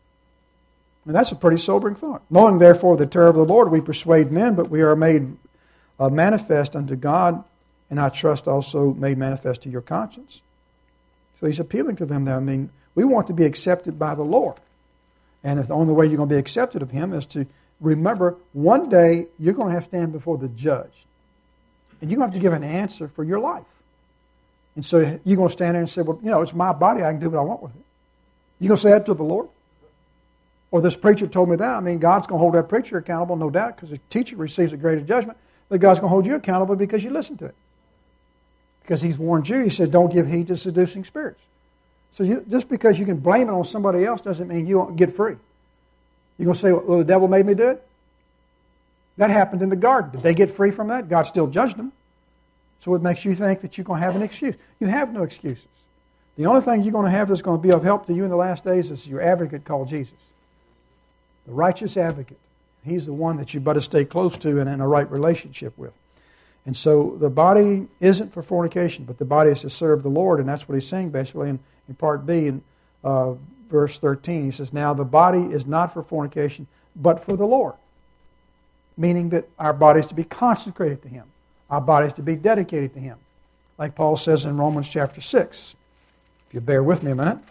And that's a pretty sobering thought. Knowing therefore the terror of the Lord, we persuade men, but we are made manifest unto God, and I trust also made manifest to your conscience. So he's appealing to them there. I mean, we want to be accepted by the Lord. And if the only way you're going to be accepted of him is to remember one day you're going to have to stand before the judge. And you're going to have to give an answer for your life. And so you're going to stand there and say, well, it's my body. I can do what I want with it. You're going to say that to the Lord? Or this preacher told me that. I mean, God's going to hold that preacher accountable, no doubt, because the teacher receives a greater judgment. But God's going to hold you accountable because you listen to it. Because he's warned you. He said, don't give heed to seducing spirits. So just because you can blame it on somebody else doesn't mean you won't get free. You're going to say, well, the devil made me do it? That happened in the garden. Did they get free from that? God still judged them. So it makes you think that you're going to have an excuse. You have no excuses. The only thing you're going to have that's going to be of help to you in the last days is your advocate called Jesus. The righteous advocate. He's the one that you better stay close to and in a right relationship with. And so the body isn't for fornication, but the body is to serve the Lord, and that's what he's saying basically in part B in verse 13. He says, now the body is not for fornication, but for the Lord. Meaning that our body is to be consecrated to him. Our body is to be dedicated to him. Like Paul says in Romans chapter 6. If you bear with me a minute.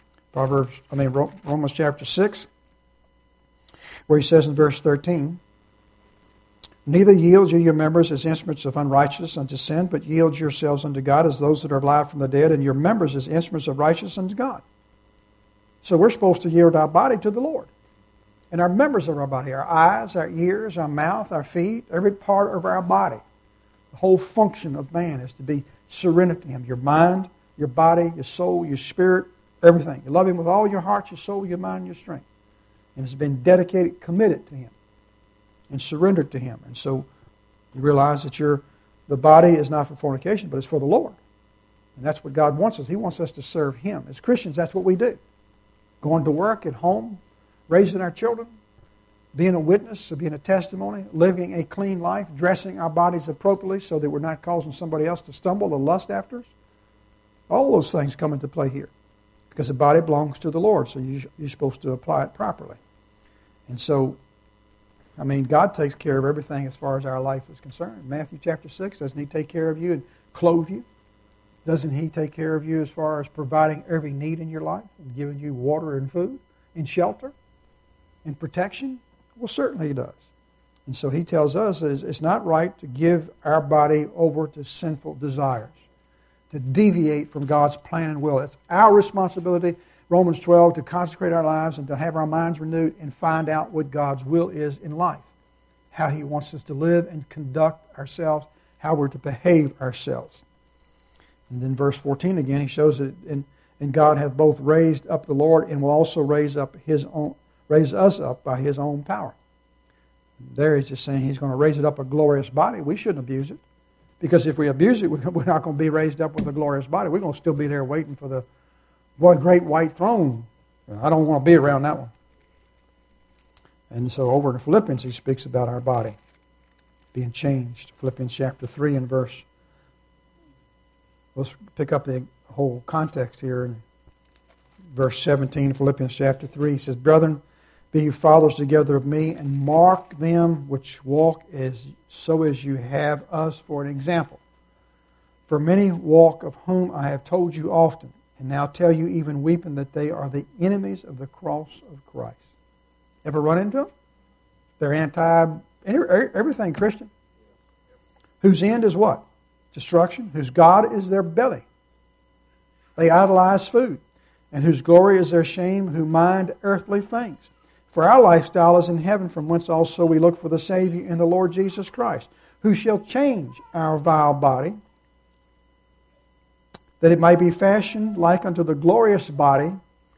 Romans chapter 6, where he says in verse 13, neither yield you your members as instruments of unrighteousness unto sin, but yield yourselves unto God as those that are alive from the dead, and your members as instruments of righteousness unto God. So we're supposed to yield our body to the Lord. And our members of our body, our eyes, our ears, our mouth, our feet, every part of our body. The whole function of man is to be surrendered to him. Your mind, your body, your soul, your spirit, everything. You love him with all your heart, your soul, your mind, your strength. And it's been dedicated, committed to him, and surrendered to him. And so you realize that the body is not for fornication, but it's for the Lord. And that's what God wants us. He wants us to serve him. As Christians, that's what we do. Going to work, at home, raising our children, being a witness, being a testimony, living a clean life, dressing our bodies appropriately so that we're not causing somebody else to stumble or lust after us. All those things come into play here because the body belongs to the Lord, so you're supposed to apply it properly. And so, God takes care of everything as far as our life is concerned. Matthew chapter 6, doesn't he take care of you and clothe you? Doesn't he take care of you as far as providing every need in your life and giving you water and food and shelter and protection? Well, certainly he does. And so he tells us that it's not right to give our body over to sinful desires, to deviate from God's plan and will. It's our responsibility, Romans 12, to consecrate our lives and to have our minds renewed and find out what God's will is in life, how he wants us to live and conduct ourselves, how we're to behave ourselves. And then verse 14 again, he shows that and God hath both raised up the Lord and will also raise us up by his own power. There he's just saying he's going to raise it up a glorious body. We shouldn't abuse it. Because if we abuse it, we're not going to be raised up with a glorious body. We're going to still be there waiting for the great white throne. I don't want to be around that one. And so over in Philippians, he speaks about our body being changed. Philippians chapter 3 and verse. Let's pick up the whole context here in verse 17, Philippians chapter 3. He says, brethren, be you fathers together of me, and mark them which walk so as you have us for an example. For many walk, of whom I have told you often, and now tell you even weeping, that they are the enemies of the cross of Christ. Ever run into them? They're everything Christian. Whose end is what? Destruction. Whose God is their belly. They idolize food. And whose glory is their shame, who mind earthly things. For our lifestyle is in heaven, from whence also we look for the Savior in the Lord Jesus Christ, who shall change our vile body, that it might be fashioned like unto the glorious body,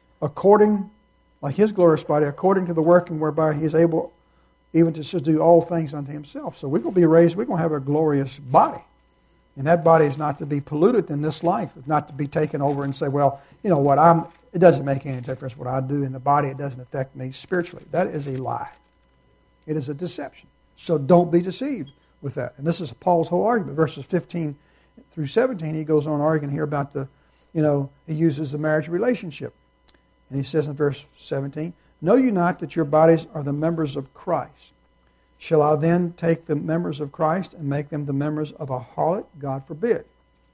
like His glorious body, according to the working whereby He is able even to subdue all things unto Himself. So we're going to be raised, we're going to have a glorious body. And that body is not to be polluted in this life. It's not to be taken over and say, well, you know what, it doesn't make any difference what I do in the body. It doesn't affect me spiritually. That is a lie. It is a deception. So don't be deceived with that. And this is Paul's whole argument. Verses 15 through 17, he goes on arguing here about he uses the marriage relationship. And he says in verse 17, know you not that your bodies are the members of Christ? Shall I then take the members of Christ and make them the members of a harlot? God forbid.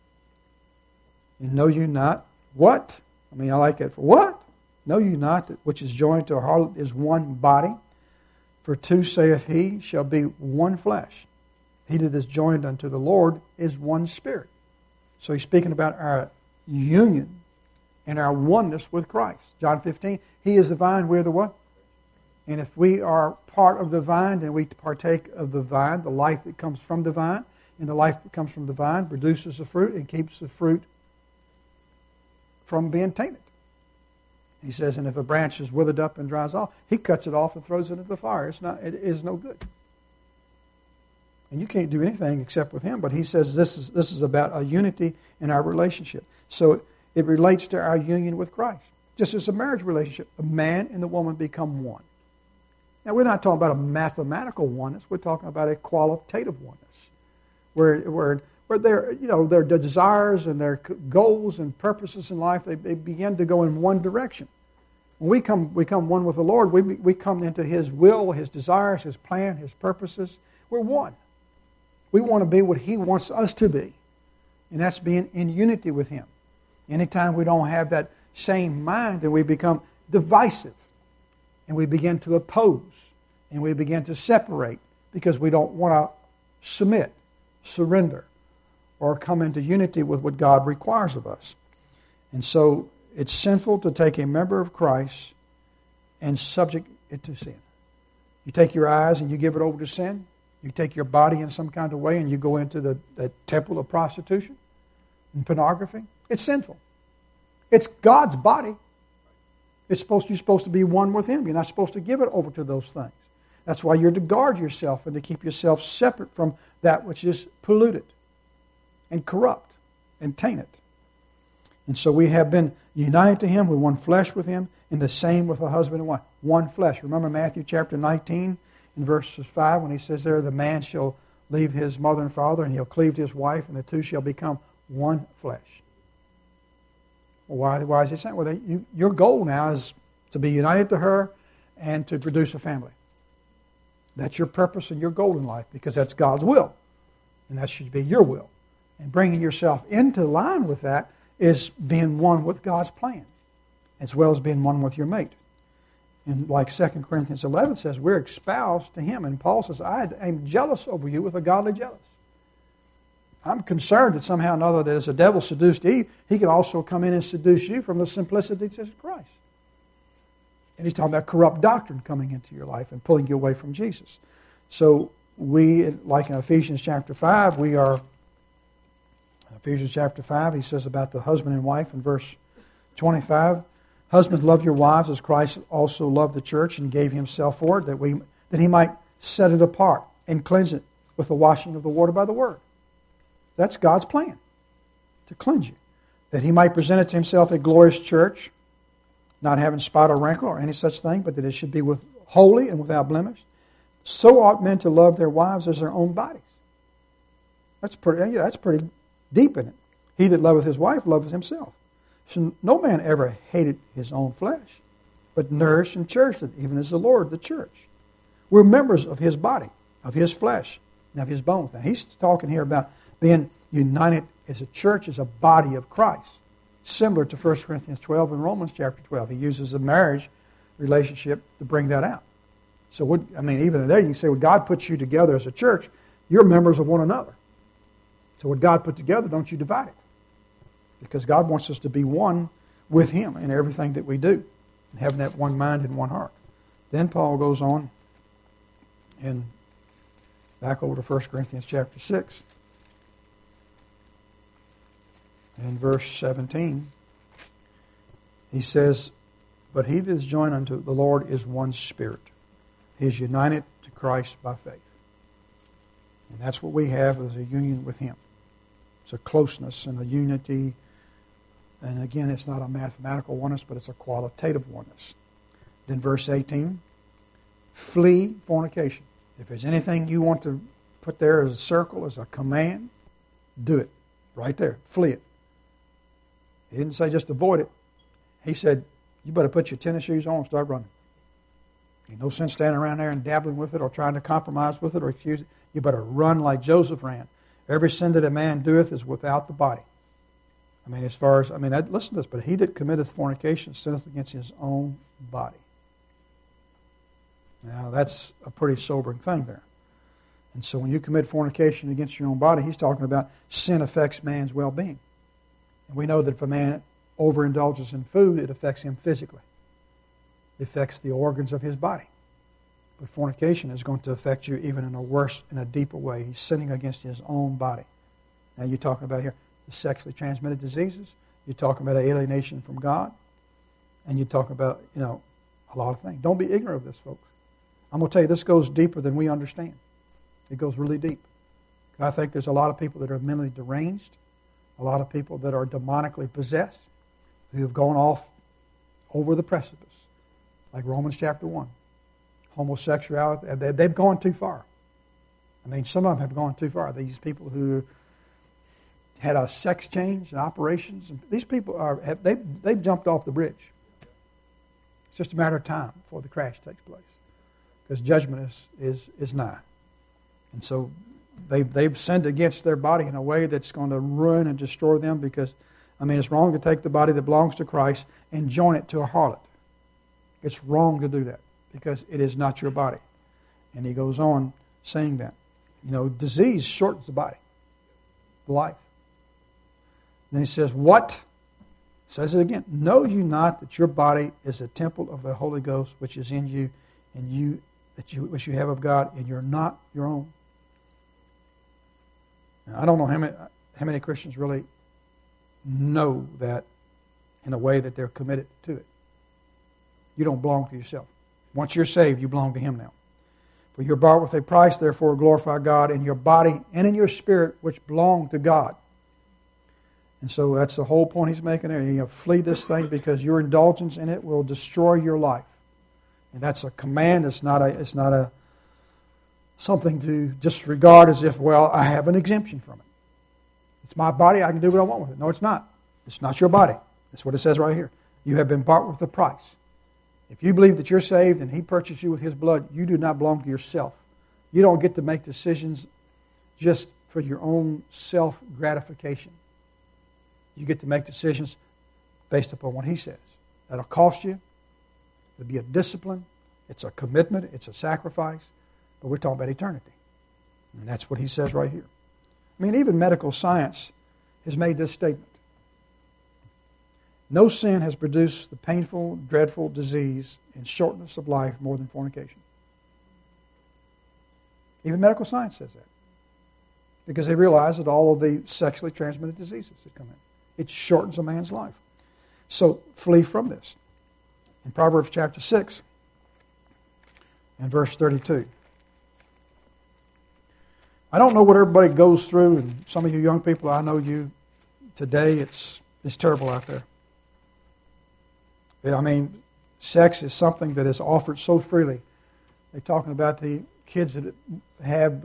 And know you not what? I like it. For what? Know you not that which is joined to a harlot is one body? For two, saith he, shall be one flesh. He that is joined unto the Lord is one spirit. So he's speaking about our union and our oneness with Christ. John 15, He is the vine, we're the what? And if we are part of the vine, then we partake of the vine, the life that comes from the vine. And the life that comes from the vine produces the fruit and keeps the fruit from being tainted. He says, and if a branch is withered up and dries off, He cuts it off and throws it into the fire. It is no good. And you can't do anything except with Him. But he says this is about a unity in our relationship. So it relates to our union with Christ. Just as a marriage relationship, a man and the woman become one. Now, we're not talking about a mathematical oneness. We're talking about a qualitative oneness, where their desires and their goals and purposes in life, they begin to go in one direction. When we come one with the Lord, we come into His will, His desires, His plan, His purposes. We're one. We want to be what He wants us to be, and that's being in unity with Him. Anytime we don't have that same mind, then we become divisive. And we begin to oppose, and we begin to separate because we don't want to submit, surrender, or come into unity with what God requires of us. And so it's sinful to take a member of Christ and subject it to sin. You take your eyes and you give it over to sin. You take your body in some kind of way and you go into the temple of prostitution and pornography. It's sinful. It's God's body. You're supposed to be one with Him. You're not supposed to give it over to those things. That's why you're to guard yourself and to keep yourself separate from that which is polluted and corrupt and tainted. And so we have been united to Him. We're one flesh with Him, and the same with a husband and wife. One flesh. Remember Matthew chapter 19 in verses 5 when He says there, the man shall leave his mother and father, and he'll cleave to his wife, and the two shall become one flesh. Well, why is He saying? Well, your goal now is to be united to her and to produce a family. That's your purpose and your goal in life because that's God's will. And that should be your will. And bringing yourself into line with that is being one with God's plan as well as being one with your mate. And like 2 Corinthians 11 says, we're espoused to Him. And Paul says, I am jealous over you with a godly jealous. I'm concerned that somehow or another that as the devil seduced Eve, he can also come in and seduce you from the simplicity of Christ. And he's talking about corrupt doctrine coming into your life and pulling you away from Jesus. So we, like in Ephesians chapter 5, we are, in Ephesians chapter 5, he says about the husband and wife in verse 25, husbands, love your wives as Christ also loved the church and gave Himself for it, that He might set it apart and cleanse it with the washing of the water by the word. That's God's plan, to cleanse you, that He might present it to Himself a glorious church, not having spot or wrinkle or any such thing, but that it should be holy and without blemish. So ought men to love their wives as their own bodies. That's pretty deep in it. He that loveth his wife loveth himself. So no man ever hated his own flesh, but nourished and cherished it, even as the Lord, the church. We're members of His body, of His flesh, and of His bones. Now he's talking here about being united as a church, as a body of Christ. Similar to 1 Corinthians 12 and Romans chapter 12. He uses the marriage relationship to bring that out. So, even there you can say, when God puts you together as a church, you're members of one another. So what God put together, don't you divide it. Because God wants us to be one with Him in everything that we do. And having that one mind and one heart. Then Paul goes on and back over to 1 Corinthians chapter 6 and verse 17. He says, "But he that is joined unto the Lord is one spirit. He is united to Christ by faith." And that's what we have as a union with him. It's a closeness and a unity. And again, it's not a mathematical oneness, but it's a qualitative oneness. Then verse 18, "Flee fornication." If there's anything you want to put there as a circle, as a command, do it. Right there. Flee it. He didn't say just avoid it. He said, you better put your tennis shoes on and start running. Ain't no sense standing around there and dabbling with it or trying to compromise with it or excuse it. You better run like Joseph ran. Every sin that a man doeth is without the body. Listen to this, "But he that committeth fornication sinneth against his own body." Now, that's a pretty sobering thing there. And so when you commit fornication against your own body, he's talking about sin affects man's well-being. And we know that if a man overindulges in food, it affects him physically. It affects the organs of his body. But fornication is going to affect you even in a worse, in a deeper way. He's sinning against his own body. Now you're talking about here the sexually transmitted diseases. You're talking about alienation from God. And you're talking about, a lot of things. Don't be ignorant of this, folks. I'm going to tell you, this goes deeper than we understand. It goes really deep. I think there's a lot of people that are mentally deranged, a lot of people that are demonically possessed, who have gone off over the precipice, like Romans chapter 1. Homosexuality, they've gone too far. Some of them have gone too far. These people who had a sex change and operations, and these people they've jumped off the bridge. It's just a matter of time before the crash takes place, because judgment is nigh. And so they've sinned against their body in a way that's going to ruin and destroy them, because, it's wrong to take the body that belongs to Christ and join it to a harlot. It's wrong to do that, because it is not your body. And he goes on saying that. Disease shortens the body, the life. Then he says, "What?" Says it again. "Know you not that your body is a temple of the Holy Ghost, which is in you, and which you have of God, and you're not your own?" Now, I don't know how many Christians really know that in a way that they're committed to it. You don't belong to yourself. Once you're saved, you belong to him now. "For you're bought with a price, therefore glorify God in your body and in your spirit, which belong to God." And so that's the whole point he's making there. You flee this thing, because your indulgence in it will destroy your life. And that's a command. It's not a something to disregard as if, well, I have an exemption from it. It's my body, I can do what I want with it. No, it's not. It's not your body. That's what it says right here. You have been bought with a price. If you believe that you're saved and he purchased you with his blood, you do not belong to yourself. You don't get to make decisions just for your own self-gratification. You get to make decisions based upon what he says. That'll cost you. It'll be a discipline. It's a commitment. It's a sacrifice. But we're talking about eternity. And that's what he says right here. Even medical science has made this statement. No sin has produced the painful, dreadful disease and shortness of life more than fornication. Even medical science says that. Because they realize that all of the sexually transmitted diseases that come in, it shortens a man's life. So flee from this. In Proverbs chapter 6 and verse 32. I don't know what everybody goes through, and some of you young people, I know you today, it's terrible out there. Sex is something that is offered so freely. They're talking about the kids that have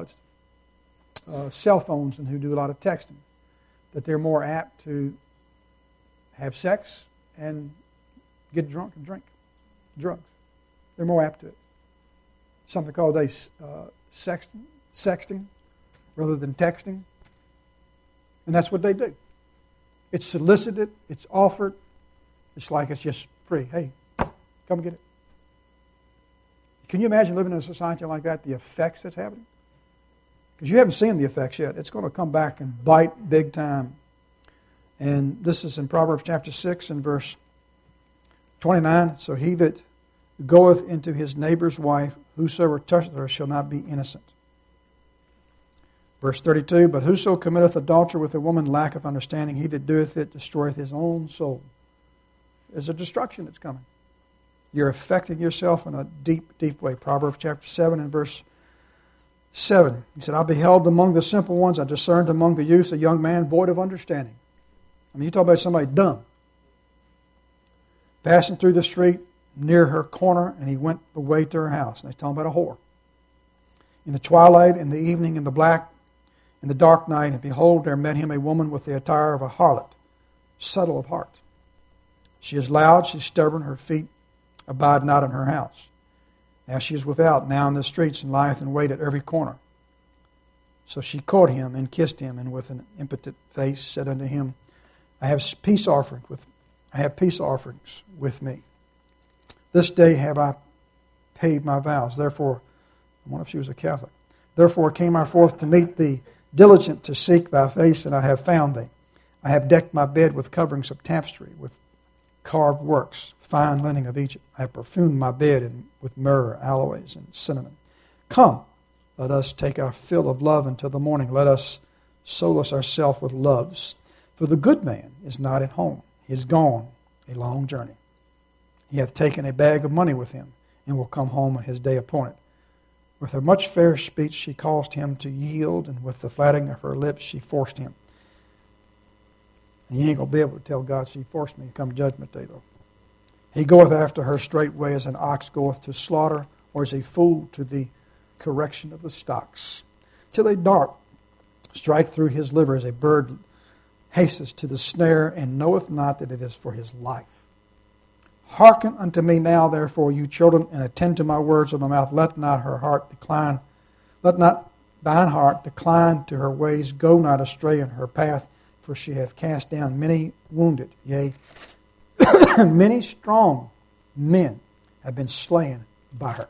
cell phones and who do a lot of texting, that they're more apt to have sex and get drunk and drink drugs. They're more apt to it. Something called sexting rather than texting. And that's what they do. It's solicited, it's offered. It's like it's just free. Hey, come get it. Can you imagine living in a society like that, the effects that's happening? Because you haven't seen the effects yet. It's going to come back and bite big time. And this is in Proverbs chapter 6 and verse 29. So he that goeth into his neighbor's wife, whosoever toucheth her shall not be innocent. Verse 32, but whoso committeth adultery with a woman lacketh understanding. He that doeth it destroyeth his own soul. There's a destruction that's coming. You're affecting yourself in a deep, deep way. Proverbs chapter 7 and verse 7. He said, I beheld among the simple ones, I discerned among the youths a young man void of understanding. I mean, you talk about somebody dumb. Passing through the street near her corner, and he went the way to her house. And he's talking about a whore. In the twilight, in the evening, in the dark night, and behold, there met him a woman with the attire of a harlot, subtle of heart. She is loud, she is stubborn, her feet abide not in her house. Now she is without, now in the streets, and lieth in wait at every corner. So she caught him and kissed him, and with an impotent face said unto him, I have peace offerings with me. This day have I paid my vows. Therefore, I wonder if she was a Catholic. Therefore came I forth to meet thee, diligent to seek thy face, and I have found thee. I have decked my bed with coverings of tapestry, with carved works, fine linen of Egypt. I have perfumed my bed with myrrh, aloes, and cinnamon. Come, let us take our fill of love until the morning. Let us solace ourselves with loves. For the good man is not at home. He is gone a long journey. He hath taken a bag of money with him, and will come home on his day appointed. With her much fair speech she caused him to yield, and with the flattering of her lips she forced him. And you ain't going to be able to tell God she forced me come judgment day, though. He goeth after her straightway as an ox goeth to slaughter, or as a fool to the correction of the stocks. Till a dart strike through his liver, as a bird hasteth to the snare, and knoweth not that it is for his life. Hearken unto me now, therefore, you children, and attend to my words of my mouth. Let not thine heart decline to her ways. Go not astray in her path, for she hath cast down many wounded. Yea, many strong men have been slain by her.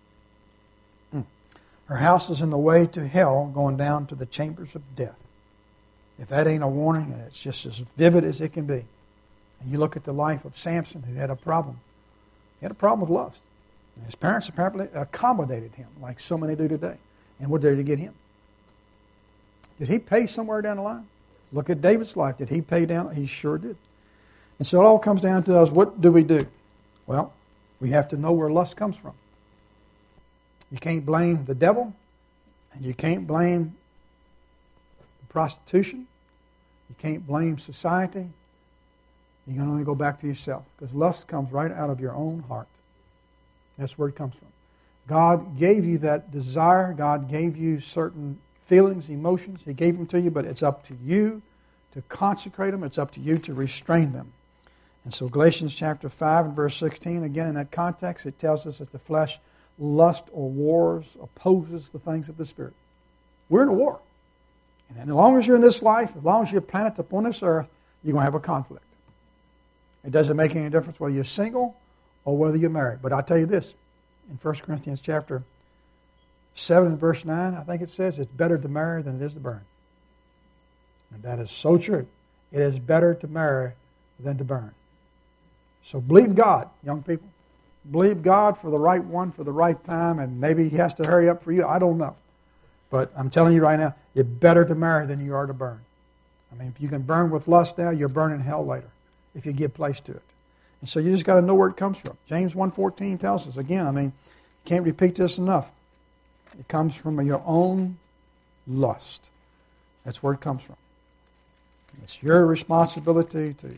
Her house is in the way to hell, going down to the chambers of death. If that ain't a warning, and it's just as vivid as it can be. And you look at the life of Samson, who had a problem. He had a problem with lust. And his parents apparently accommodated him, like so many do today. And what did they get him? Did he pay somewhere down the line? Look at David's life. Did he pay down? He sure did. And so it all comes down to us, what do we do? Well, we have to know where lust comes from. You can't blame the devil, and you can't blame prostitution. You can't blame society. You can only go back to yourself, because lust comes right out of your own heart. That's where it comes from. God gave you that desire. God gave you certain feelings, emotions. He gave them to you, but it's up to you to consecrate them. It's up to you to restrain them. And so Galatians chapter 5 and verse 16, again in that context, it tells us that the flesh lust or wars opposes the things of the Spirit. We're in a war. And as long as you're in this life, as long as you're planted upon this earth, you're going to have a conflict. It doesn't make any difference whether you're single or whether you're married. But I'll tell you this, in 1 Corinthians chapter 7 and verse 9, I think it says, it's better to marry than it is to burn. And that is so true. It is better to marry than to burn. So believe God, young people. Believe God for the right one, for the right time, and maybe He has to hurry up for you. I don't know. But I'm telling you right now, you're better to marry than you are to burn. I mean, if you can burn with lust now, you'll burn in hell later if you give place to it. And so you just got to know where it comes from. James 1:14 tells us, again, I mean, can't repeat this enough. It comes from your own lust. That's where it comes from. It's your responsibility to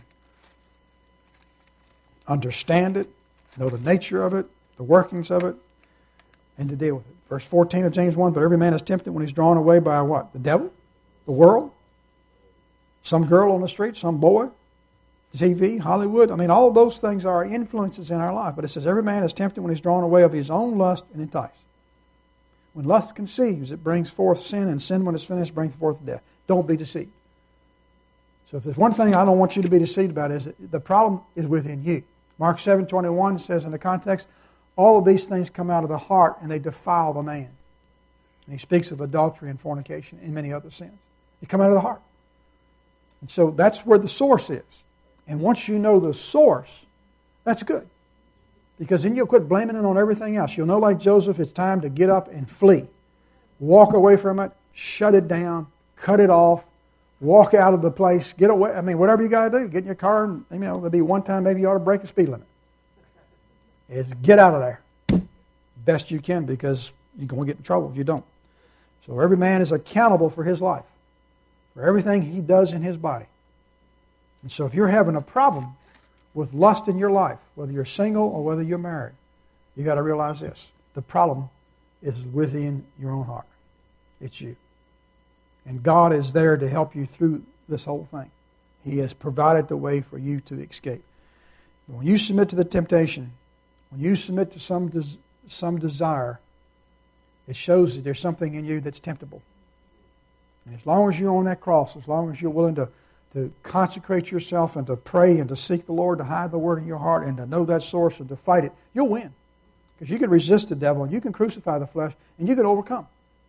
understand it, know the nature of it, the workings of it, and to deal with it. Verse 14 of James 1, but every man is tempted when he's drawn away by what? The devil? The world? Some girl on the street? Some boy? TV? Hollywood? I mean, all those things are influences in our life. But it says every man is tempted when he's drawn away of his own lust and enticed. When lust conceives, it brings forth sin, and sin, when it's finished, brings forth death. Don't be deceived. So if there's one thing I don't want you to be deceived about, is that the problem is within you. Mark 7:21 says in the context, all of these things come out of the heart and they defile the man. And he speaks of adultery and fornication and many other sins. They come out of the heart. And so that's where the source is. And once you know the source, that's good. Because then you'll quit blaming it on everything else. You'll know, like Joseph, it's time to get up and flee. Walk away from it, shut it down, cut it off, walk out of the place, get away. I mean, whatever you got to do, get in your car, and there'll be one time maybe you ought to break the speed limit. Is get out of there best you can, because you're going to get in trouble if you don't. So every man is accountable for his life, for everything he does in his body. And so if you're having a problem with lust in your life, whether you're single or whether you're married, you got to realize this. The problem is within your own heart. It's you. And God is there to help you through this whole thing. He has provided the way for you to escape. But when you submit to the temptation, when you submit to some desire, it shows that there's something in you that's temptable. And as long as you're on that cross, as long as you're willing to consecrate yourself and to pray and to seek the Lord, to hide the Word in your heart and to know that source and to fight it, you'll win. Because you can resist the devil and you can crucify the flesh and you can overcome.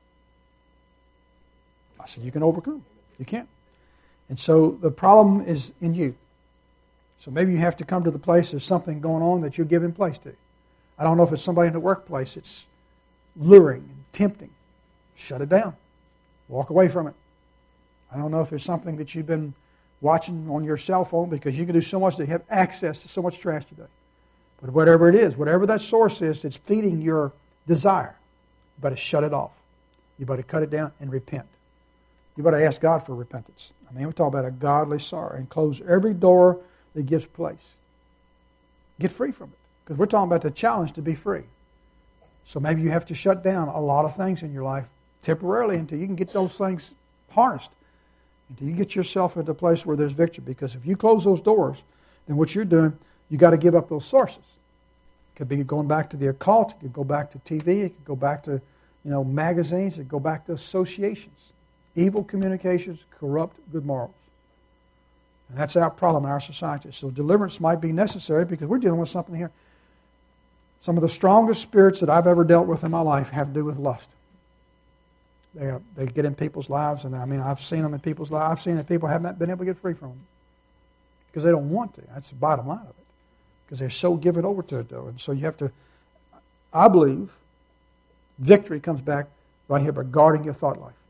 I said you can overcome. You can't. And so the problem is in you. So maybe you have to come to the place there's something going on that you're giving place to. I don't know if it's somebody in the workplace that's luring and tempting. Shut it down. Walk away from it. I don't know if it's something that you've been watching on your cell phone, because you can do so much that you have access to so much trash today. But whatever it is, whatever that source is that's feeding your desire, you better shut it off. You better cut it down and repent. You better ask God for repentance. I mean, we're talking about a godly sorrow, and close every door that gives place. Get free from it. Because we're talking about the challenge to be free. So maybe you have to shut down a lot of things in your life temporarily until you can get those things harnessed. Until you get yourself into a place where there's victory. Because if you close those doors, then what you're doing, you got to give up those sources. It could be going back to the occult. It could go back to TV. It could go back to magazines. It could go back to associations. Evil communications corrupt good morals. And that's our problem in our society. So deliverance might be necessary because we're dealing with something here. Some of the strongest spirits that I've ever dealt with in my life have to do with lust. They get in people's lives, and I've seen them in people's lives. I've seen that people haven't been able to get free from them because they don't want to. That's the bottom line of it. Because they're so given over to it, though. And so you have to, I believe, victory comes back right here by guarding your thought life.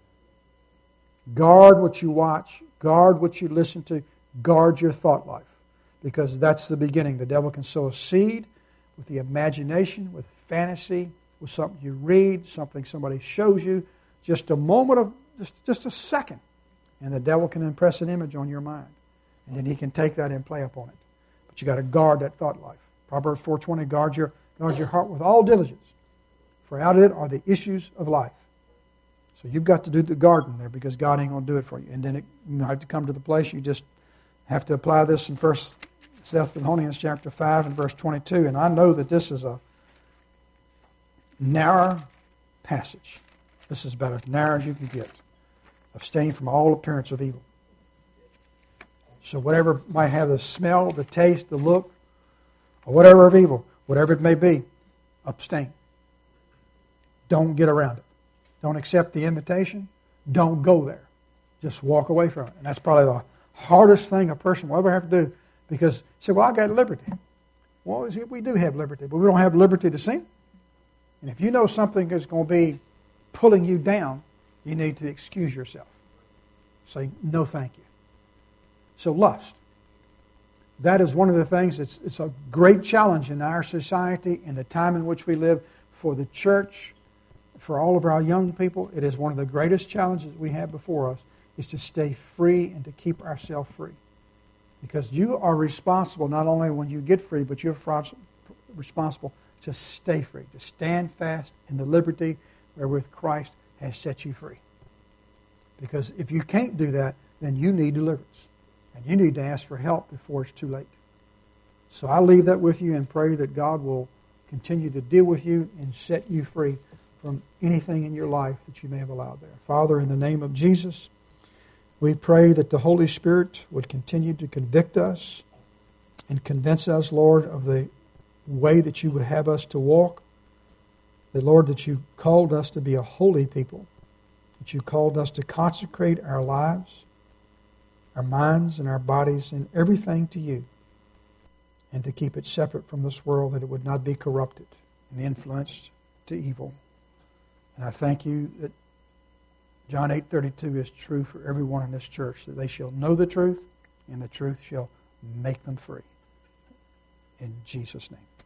Guard what you watch. Guard what you listen to. Guard your thought life. Because that's the beginning. The devil can sow a seed with the imagination, with fantasy, with something you read, something somebody shows you. Just a moment of, just a second. And the devil can impress an image on your mind. And then he can take that and play upon it. But you got to guard that thought life. Proverbs 4:20, guard your heart with all diligence. For out of it are the issues of life. So you've got to do the guarding there because God ain't going to do it for you. And then you have to come to the place you just have to apply this in 1 Thessalonians chapter 5 and verse 22. And I know that this is a narrow passage. This is about as narrow as you can get. Abstain from all appearance of evil. So whatever might have the smell, the taste, the look, or whatever of evil, whatever it may be, abstain. Don't get around it. Don't accept the invitation. Don't go there. Just walk away from it. And that's probably the hardest thing a person will ever have to do, because you say, well, I got liberty. Well, we do have liberty, but we don't have liberty to sin. And if you know something is going to be pulling you down, you need to excuse yourself. Say, no thank you. So lust. That is one of the things, it's a great challenge in our society, in the time in which we live, for the church, for all of our young people. It is one of the greatest challenges we have before us, is to stay free and to keep ourselves free. Because you are responsible not only when you get free, but you're responsible to stay free, to stand fast in the liberty wherewith Christ has set you free. Because if you can't do that, then you need deliverance. And you need to ask for help before it's too late. So I leave that with you and pray that God will continue to deal with you and set you free from anything in your life that you may have allowed there. Father, in the name of Jesus, we pray that the Holy Spirit would continue to convict us and convince us, Lord, of the way that you would have us to walk. That, Lord, that you called us to be a holy people. That you called us to consecrate our lives, our minds and our bodies and everything to you. and to keep it separate from this world, that it would not be corrupted and influenced to evil. And I thank you that John 8:32 is true for everyone in this church, that they shall know the truth, and the truth shall make them free. In Jesus' name.